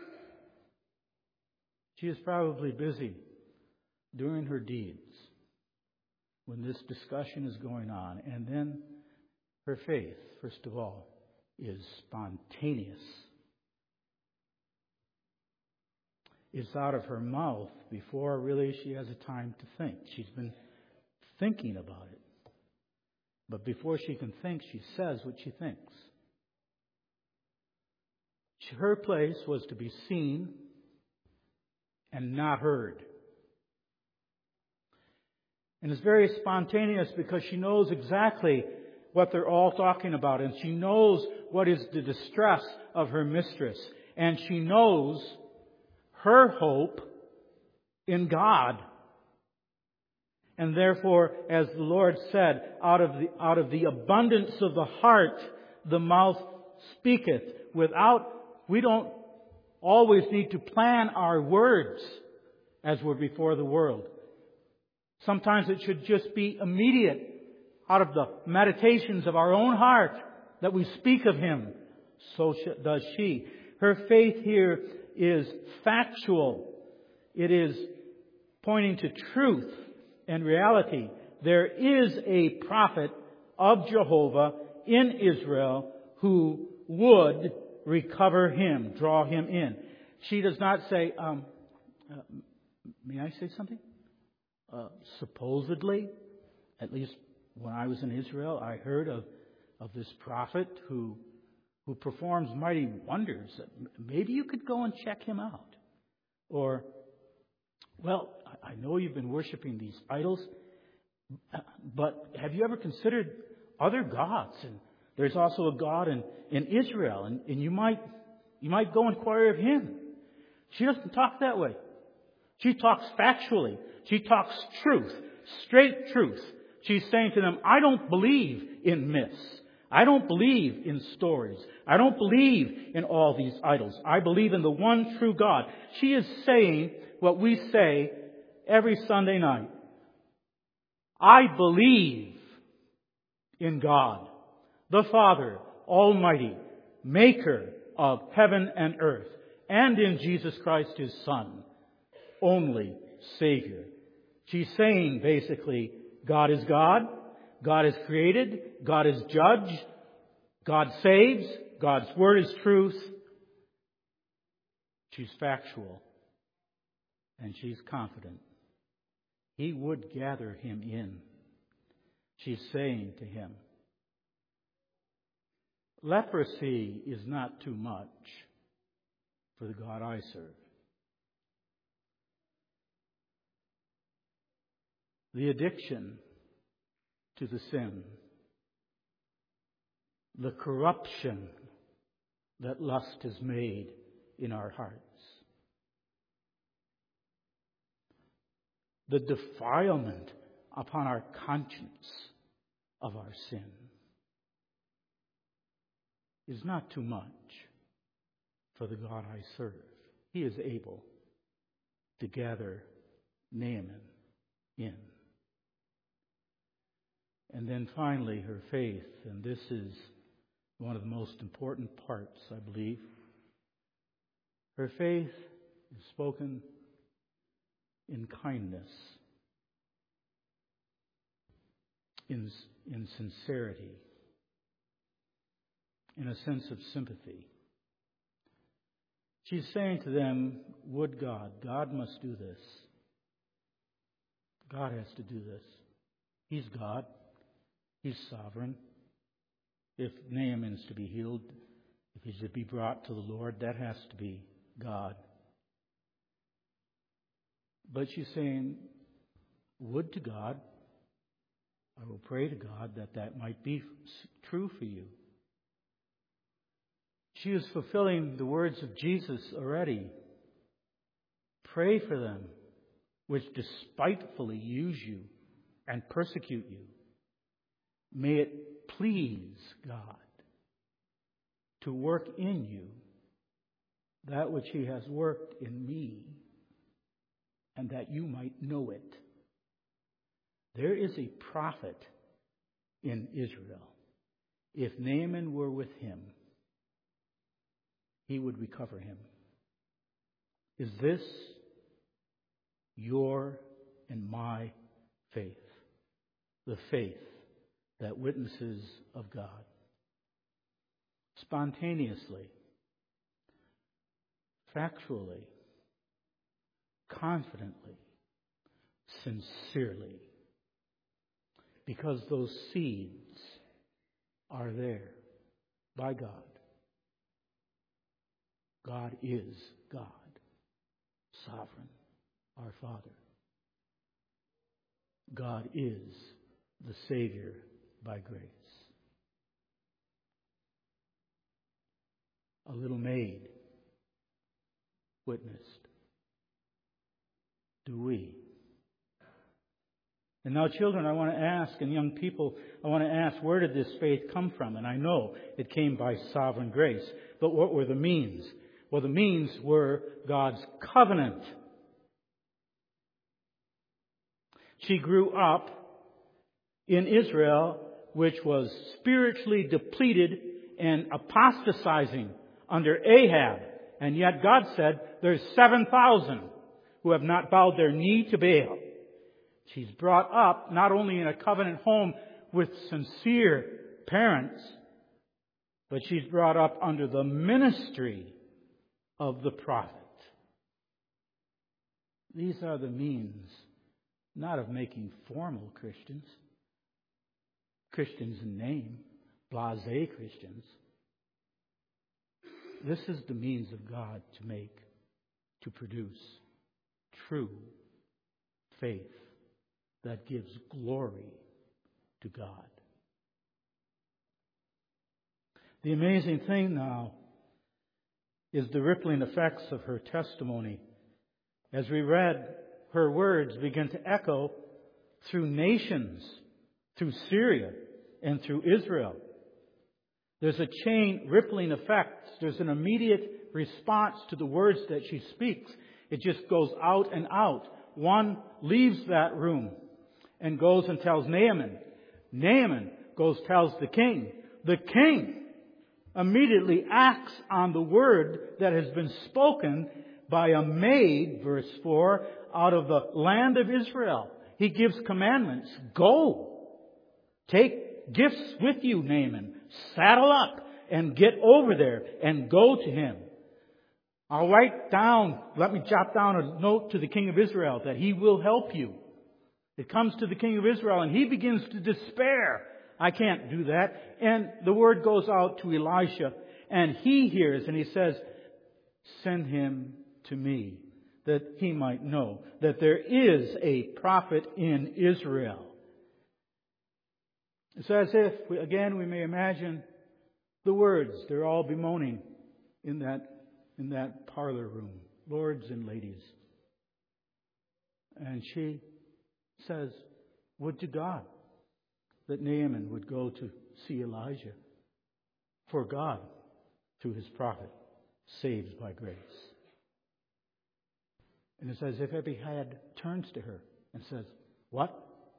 She is probably busy doing her deeds when this discussion is going on, and then her faith, first of all, is spontaneous. It's out of her mouth before really she has a time to think. She's been thinking about it. But before she can think, she says what she thinks. Her place was to be seen and not heard. And it's very spontaneous because she knows exactly what they're all talking about. And she knows what is the distress of her mistress. And she knows her hope in God. And therefore, as the Lord said, out of the, out of the abundance of the heart, the mouth speaketh. Without, we don't always need to plan our words as we're before the world. Sometimes it should just be immediate, out of the meditations of our own heart, that we speak of Him. So does she. Her faith here is factual. It is pointing to truth and reality. There is a prophet of Jehovah in Israel who would recover him, draw him in. She does not say, um, uh, may I say something? Uh, supposedly, at least when I was in Israel, I heard of, of this prophet who who performs mighty wonders. Maybe you could go and check him out. Or, well, I know you've been worshiping these idols, but have you ever considered other gods? And there's also a God in, in Israel, and, and you might you might go inquire of him. She doesn't talk that way. She talks factually. She talks truth, straight truth. She's saying to them, I don't believe in myths. I don't believe in stories. I don't believe in all these idols. I believe in the one true God. She is saying what we say every Sunday night. I believe in God, the Father, Almighty, Maker of heaven and earth, and in Jesus Christ, His Son, only Savior. She's saying, basically, God is God. God is created. God is judge. God saves. God's Word is truth. She's factual. And she's confident He would gather him in. She's saying to him, leprosy is not too much for the God I serve. The addiction to the sin, the corruption that lust has made in our hearts, the defilement upon our conscience of our sin is not too much for the God I serve. He is able to gather Naaman in. And then finally, her faith, and this is one of the most important parts, I believe. Her faith is spoken in kindness, in, in sincerity, in a sense of sympathy. She's saying to them, would God, God must do this. God has to do this. He's God. He's sovereign. If Naaman is to be healed, if he's to be brought to the Lord, that has to be God. But she's saying, would to God, I will pray to God that that might be true for you. She is fulfilling the words of Jesus already. Pray for them which despitefully use you and persecute you. May it please God to work in you that which He has worked in me, and that you might know it. There is a prophet in Israel. If Naaman were with him, he would recover him. Is this your and my faith? The faith that witnesses of God. Spontaneously, factually, confidently, sincerely. Because those seeds are there by God. God is God, sovereign, our Father. God is the Savior by grace. A little maid witnessed. Do we? And now, children, I want to ask, and young people, I want to ask, where did this faith come from? And I know it came by sovereign grace. But what were the means? Well, the means were God's covenant. She grew up in Israel, which was spiritually depleted and apostatizing under Ahab. And yet God said there's seven thousand who have not bowed their knee to Baal. She's brought up not only in a covenant home with sincere parents, but she's brought up under the ministry of the prophet. These are the means, not of making formal Christians, Christians in name, blasé Christians. This is the means of God to make, to produce true faith that gives glory to God. The amazing thing now is the rippling effects of her testimony. As we read, her words begin to echo through nations, through Syria and through Israel. There's a chain rippling effect. There's an immediate response to the words that she speaks. It just goes out and out. One leaves that room and goes and tells Naaman. Naaman goes tells the king. The king immediately acts on the word that has been spoken by a maid, verse four, out of the land of Israel. He gives commandments. Go. Take gifts with you, Naaman. Saddle up and get over there and go to him. I'll write down, let me jot down a note to the king of Israel that he will help you. It comes to the king of Israel and he begins to despair. I can't do that. And the word goes out to Elisha and he hears and he says, send him to me that he might know that there is a prophet in Israel. It's as if, again, we may imagine the words. They're all bemoaning in that in that parlor room, lords and ladies. And she says, would to God that Naaman would go to see Elijah. For God, through his prophet, saves by grace. And it's as if Abihail turns to her and says, what?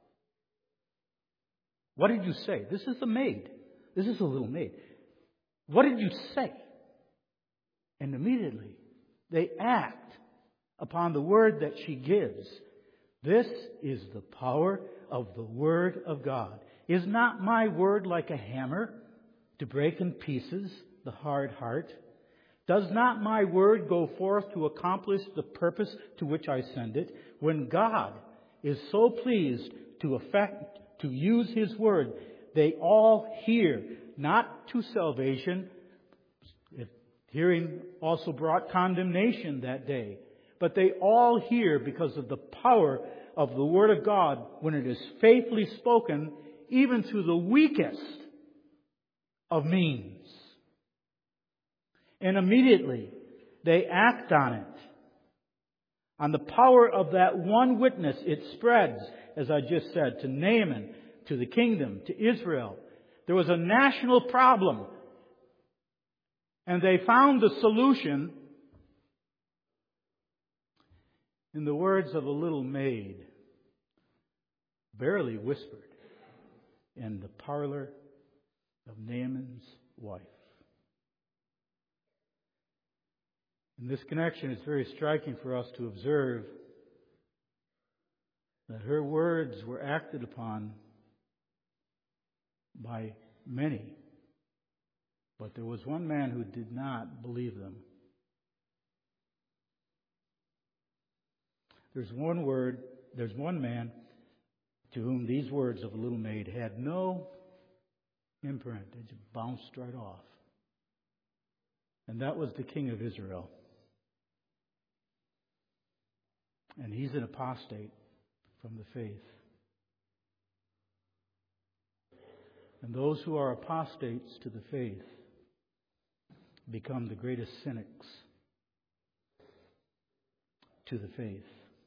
What did you say? This is a maid. This is a little maid. What did you say? And immediately they act upon the word that she gives. This is the power of the Word of God. Is not my word like a hammer to break in pieces the hard heart? Does not my word go forth to accomplish the purpose to which I send it? When God is so pleased to effect, to use His word, they all hear, not to salvation. Hearing also brought condemnation that day. But they all hear because of the power of the Word of God when it is faithfully spoken, even through the weakest of means. And immediately they act on it. On the power of that one witness, it spreads, as I just said, to Naaman, to the kingdom, to Israel. There was a national problem. And they found the solution in the words of a little maid, barely whispered, in the parlor of Naaman's wife. In this connection, it's very striking for us to observe that her words were acted upon by many. But there was one man who did not believe them. There's one word, there's one man to whom these words of a little maid had no imprint. They just bounced right off. And that was the king of Israel. And he's an apostate from the faith. And those who are apostates to the faith become the greatest cynics to the faith.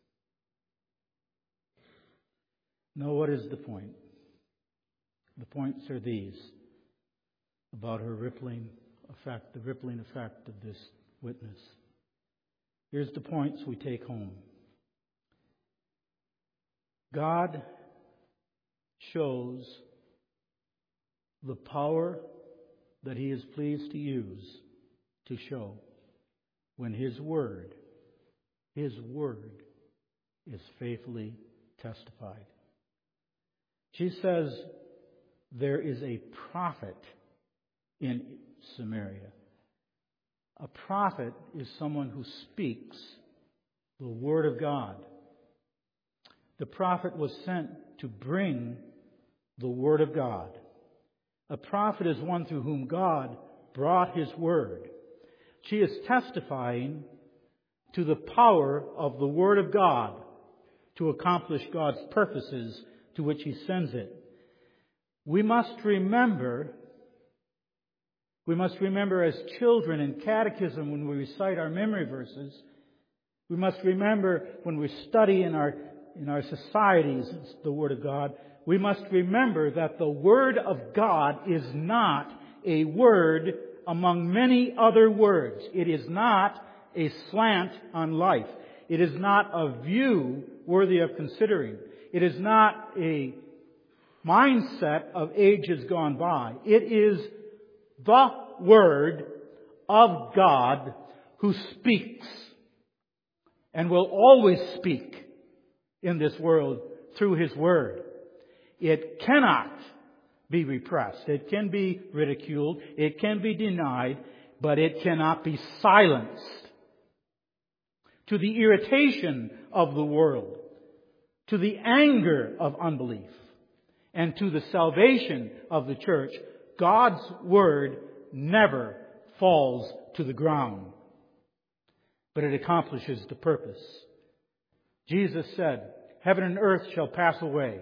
Now, what is the point? The points are these about her rippling effect, the rippling effect of this witness. Here's the points we take home. God shows the power that He is pleased to use to show when His Word, His Word is faithfully testified. She says there is a prophet in Samaria. A prophet is someone who speaks the Word of God. The prophet was sent to bring the Word of God. A prophet is one through whom God brought His Word. She is testifying to the power of the Word of God to accomplish God's purposes to which He sends it. We must remember, we must remember as children in catechism when we recite our memory verses, we must remember when we study in our in our societies the Word of God, we must remember that the Word of God is not a word among many other words. It is not a slant on life. It is not a view worthy of considering. It is not a mindset of ages gone by. It is the Word of God who speaks and will always speak in this world through His Word. It cannot be repressed. It can be ridiculed. It can be denied, but it cannot be silenced to the irritation of the world, to the anger of unbelief, and to the salvation of the church, God's Word never falls to the ground, but it accomplishes the purpose. Jesus said, "Heaven and earth shall pass away,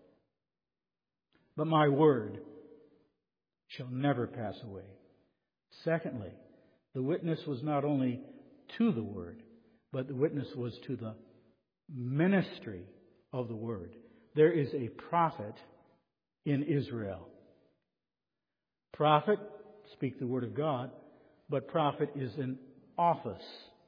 but my Word shall never pass away." Secondly, the witness was not only to the Word, but the witness was to the ministry of the Word. There is a prophet in Israel. Prophet, speak the Word of God, but prophet is an office.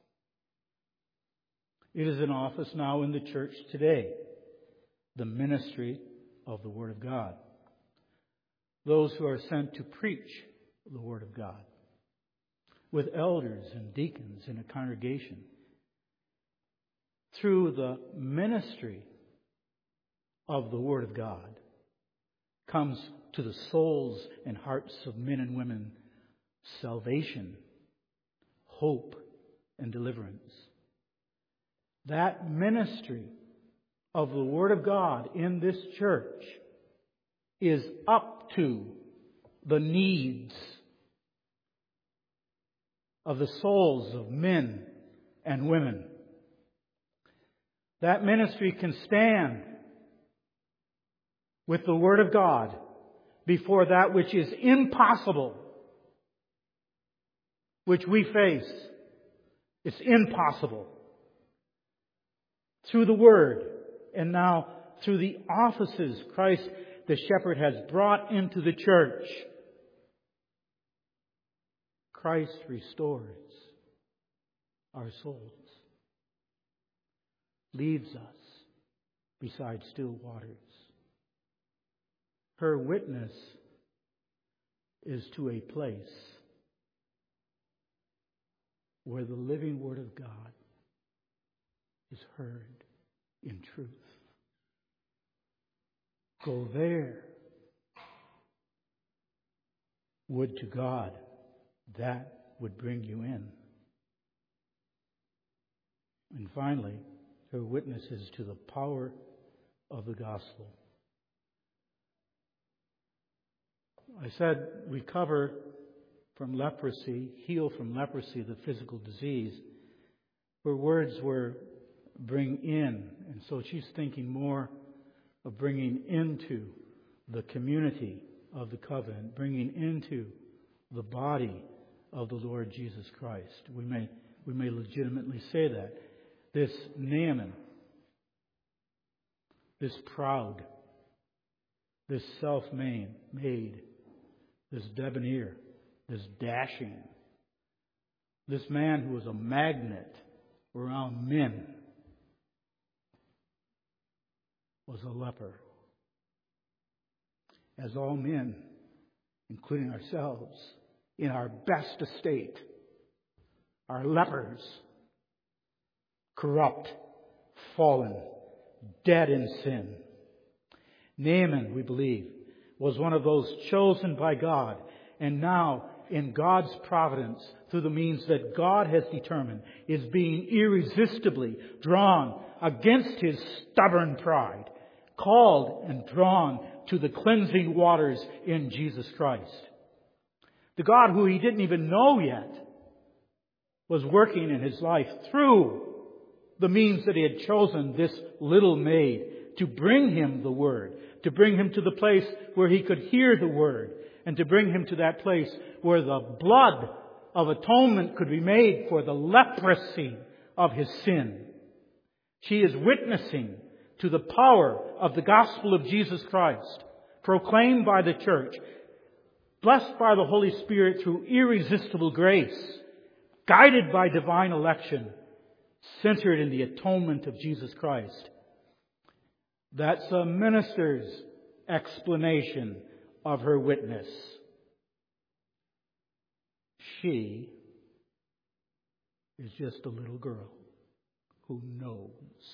It is an office now in the church today. The ministry of the Word of God. Those who are sent to preach the Word of God, with elders and deacons in a congregation. Through the ministry of the Word of God comes to the souls and hearts of men and women salvation, hope, and deliverance. That ministry of the Word of God in this church is up to the needs of the souls of men and women. That ministry can stand with the Word of God before that which is impossible, which we face. It's impossible. Through the Word, and now through the offices Christ the Shepherd has brought into the church, Christ restores our souls, leads us beside still waters. Her witness is to a place where the living Word of God is heard in truth. Go there. Would to God that would bring you in. And finally, her witness is to the power of the gospel. I said we cover from leprosy, heal from leprosy, the physical disease. Her words were bring in. And so she's thinking more of bringing into the community of the covenant, bringing into the body of the Lord Jesus Christ. We may, we may legitimately say that. This Naaman, this proud, this self-made, made, this debonair, this dashing, this man who was a magnet around men, was a leper. As all men, including ourselves, in our best estate, are lepers, corrupt, fallen, dead in sin. Naaman, we believe, was one of those chosen by God, and now in God's providence, through the means that God has determined, is being irresistibly drawn against his stubborn pride, called and drawn to the cleansing waters in Jesus Christ. The God who he didn't even know yet was working in his life through the means that he had chosen, this little maid, to bring him the Word, to bring him to the place where he could hear the Word, and to bring him to that place where the blood of atonement could be made for the leprosy of his sin. She is witnessing to the power of the gospel of Jesus Christ, proclaimed by the church, blessed by the Holy Spirit through irresistible grace, guided by divine election, centered in the atonement of Jesus Christ. That's a minister's explanation of her witness. She is just a little girl who knows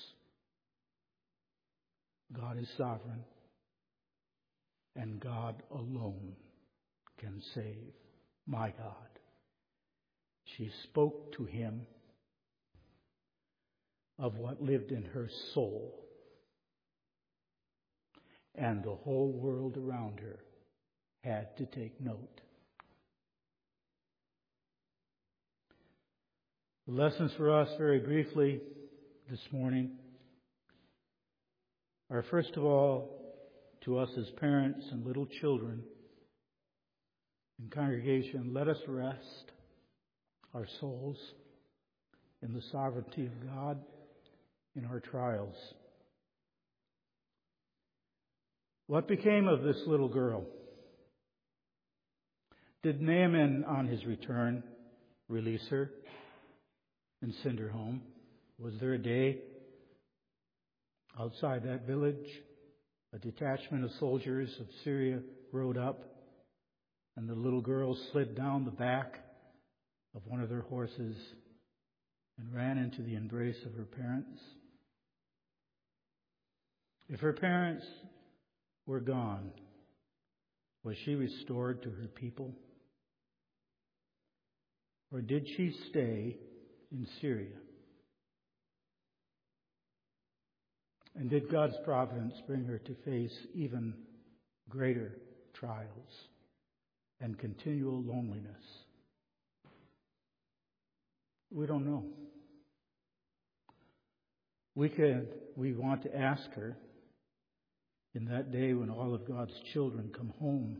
God is sovereign and God alone can save. My God. She spoke to him of what lived in her soul. And the whole world around her had to take note. The lessons for us, very briefly this morning, are first of all, to us as parents and little children in congregation, let us rest our souls in the sovereignty of God in our trials. What became of this little girl? Did Naaman, on his return, release her and send her home? Was there a day outside that village, a detachment of soldiers of Syria rode up, and the little girl slid down the back of one of their horses and ran into the embrace of her parents? If her parents were gone, was she restored to her people? Or did she stay in Syria? And did God's providence bring her to face even greater trials and continual loneliness? We don't know. We could, we want to ask her in that day when all of God's children come home.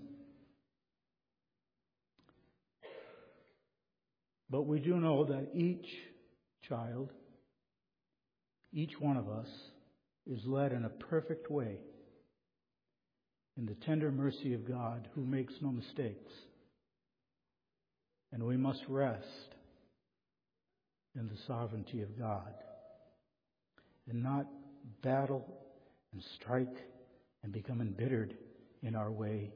But we do know that each child, each one of us, is led in a perfect way in the tender mercy of God, who makes no mistakes. And we must rest in the sovereignty of God and not battle and strike and become embittered in our way.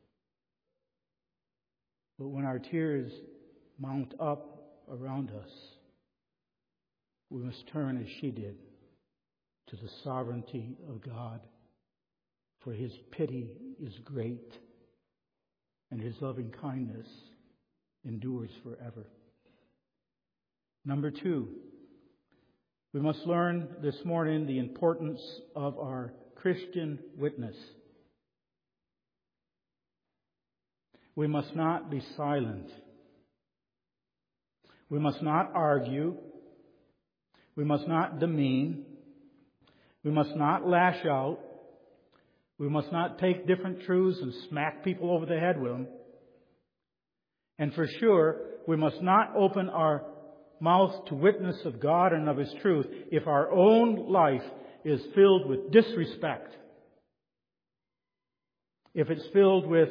But when our tears mount up around us, we must turn as she did to the sovereignty of God, for His pity is great and His loving kindness endures forever. Number two, we must learn this morning the importance of our Christian witness. We must not be silent. We must not argue. We must not demean. We must not lash out. We must not take different truths and smack people over the head with them. And for sure, we must not open our mouth to witness of God and of His truth if our own life is filled with disrespect. If it's filled with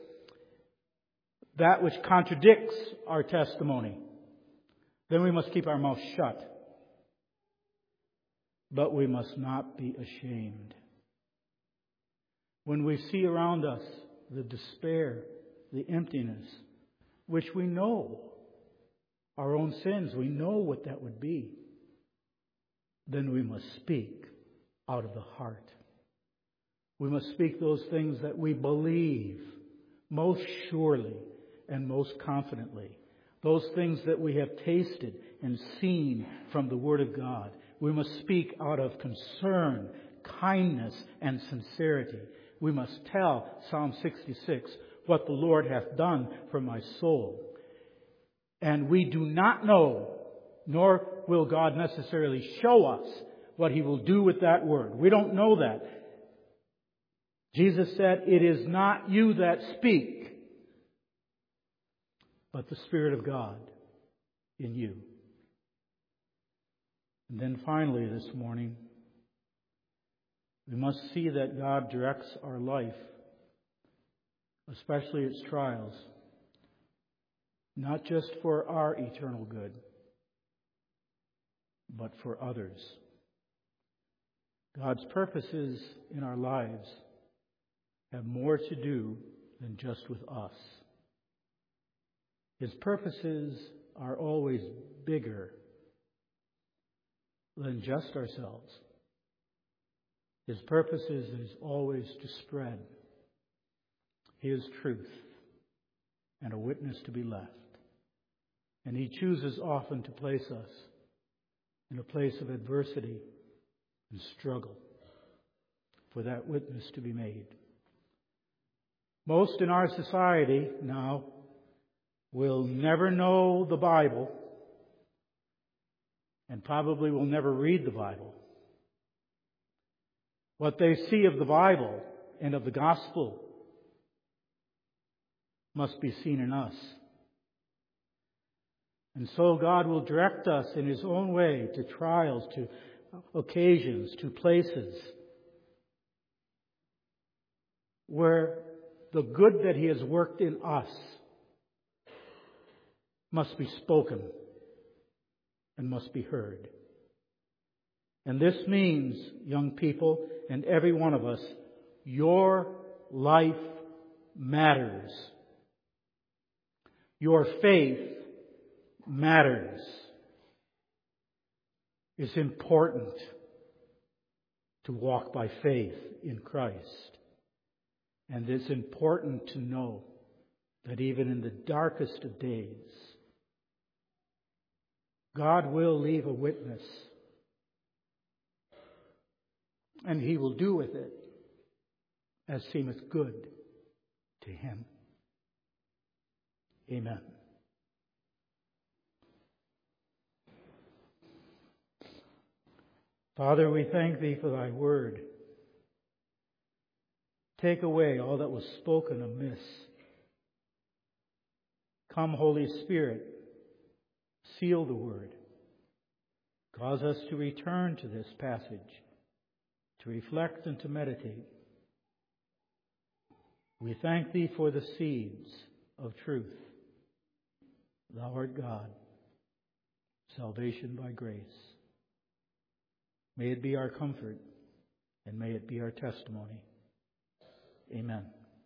that which contradicts our testimony, then we must keep our mouth shut. But we must not be ashamed. When we see around us the despair, the emptiness, which we know, our own sins, we know what that would be, then we must speak out of the heart. We must speak those things that we believe most surely and most confidently. Those things that we have tasted and seen from the Word of God. We must speak out of concern, kindness, and sincerity. We must tell, Psalm sixty-six, what the Lord hath done for my soul. And we do not know, nor will God necessarily show us what He will do with that word. We don't know that. Jesus said, "It is not you that speak, but the Spirit of God in you." And then finally this morning, we must see that God directs our life, especially its trials, not just for our eternal good, but for others. God's purposes in our lives have more to do than just with us. His purposes are always bigger than just ourselves. His purposes is always to spread His truth and a witness to be left. And He chooses often to place us in a place of adversity and struggle for that witness to be made. Most in our society now will never know the Bible and probably will never read the Bible. What they see of the Bible and of the gospel must be seen in us. And so God will direct us in His own way to trials, to occasions, to places where the good that He has worked in us must be spoken and must be heard. And this means, young people, and every one of us, your life matters. Your faith matters. It's important to walk by faith in Christ. And it's important to know that even in the darkest of days, God will leave a witness. And He will do with it as seemeth good to Him. Amen. Father, we thank Thee for Thy word. Take away all that was spoken amiss. Come, Holy Spirit, seal the word. Cause us to return to this passage, to reflect and to meditate. We thank Thee for the seeds of truth. Thou art God, salvation by grace. May it be our comfort, and may it be our testimony. Amen.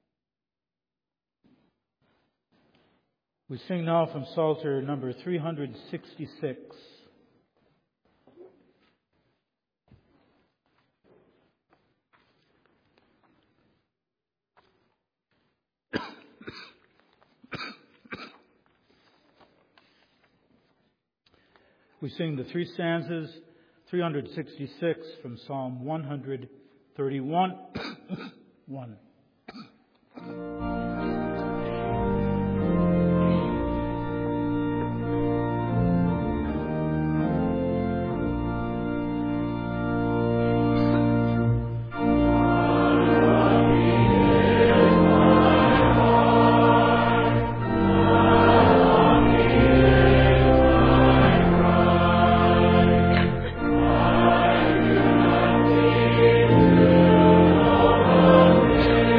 We sing now from Psalter number three sixty-six. We sing the three stanzas, three sixty-six from Psalm one thirty-one. one. Thank you.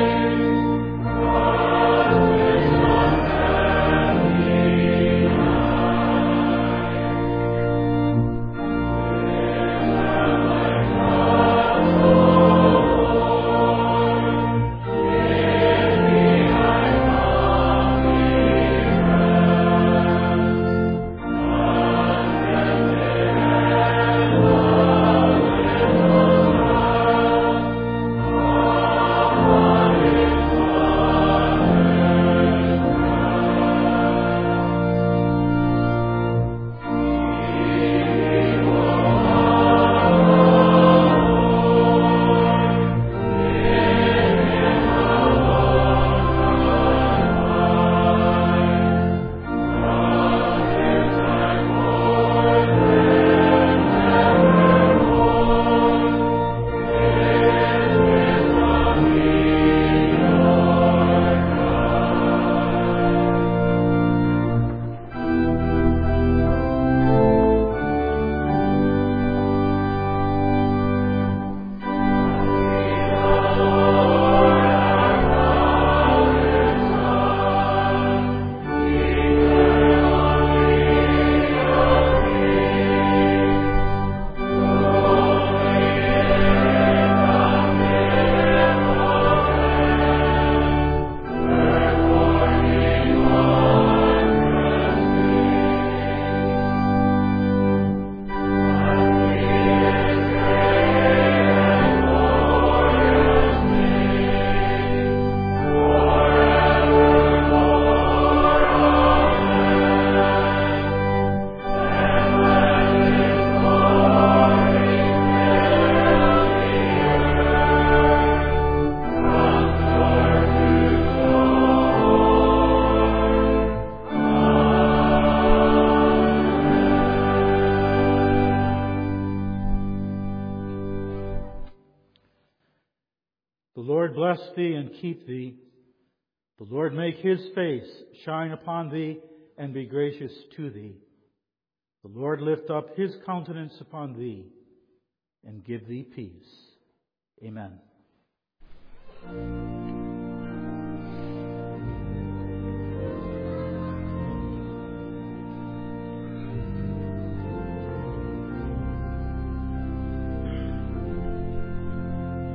Lord bless thee and keep thee. The Lord make His face shine upon thee and be gracious to thee. The Lord lift up His countenance upon thee and give thee peace. Amen.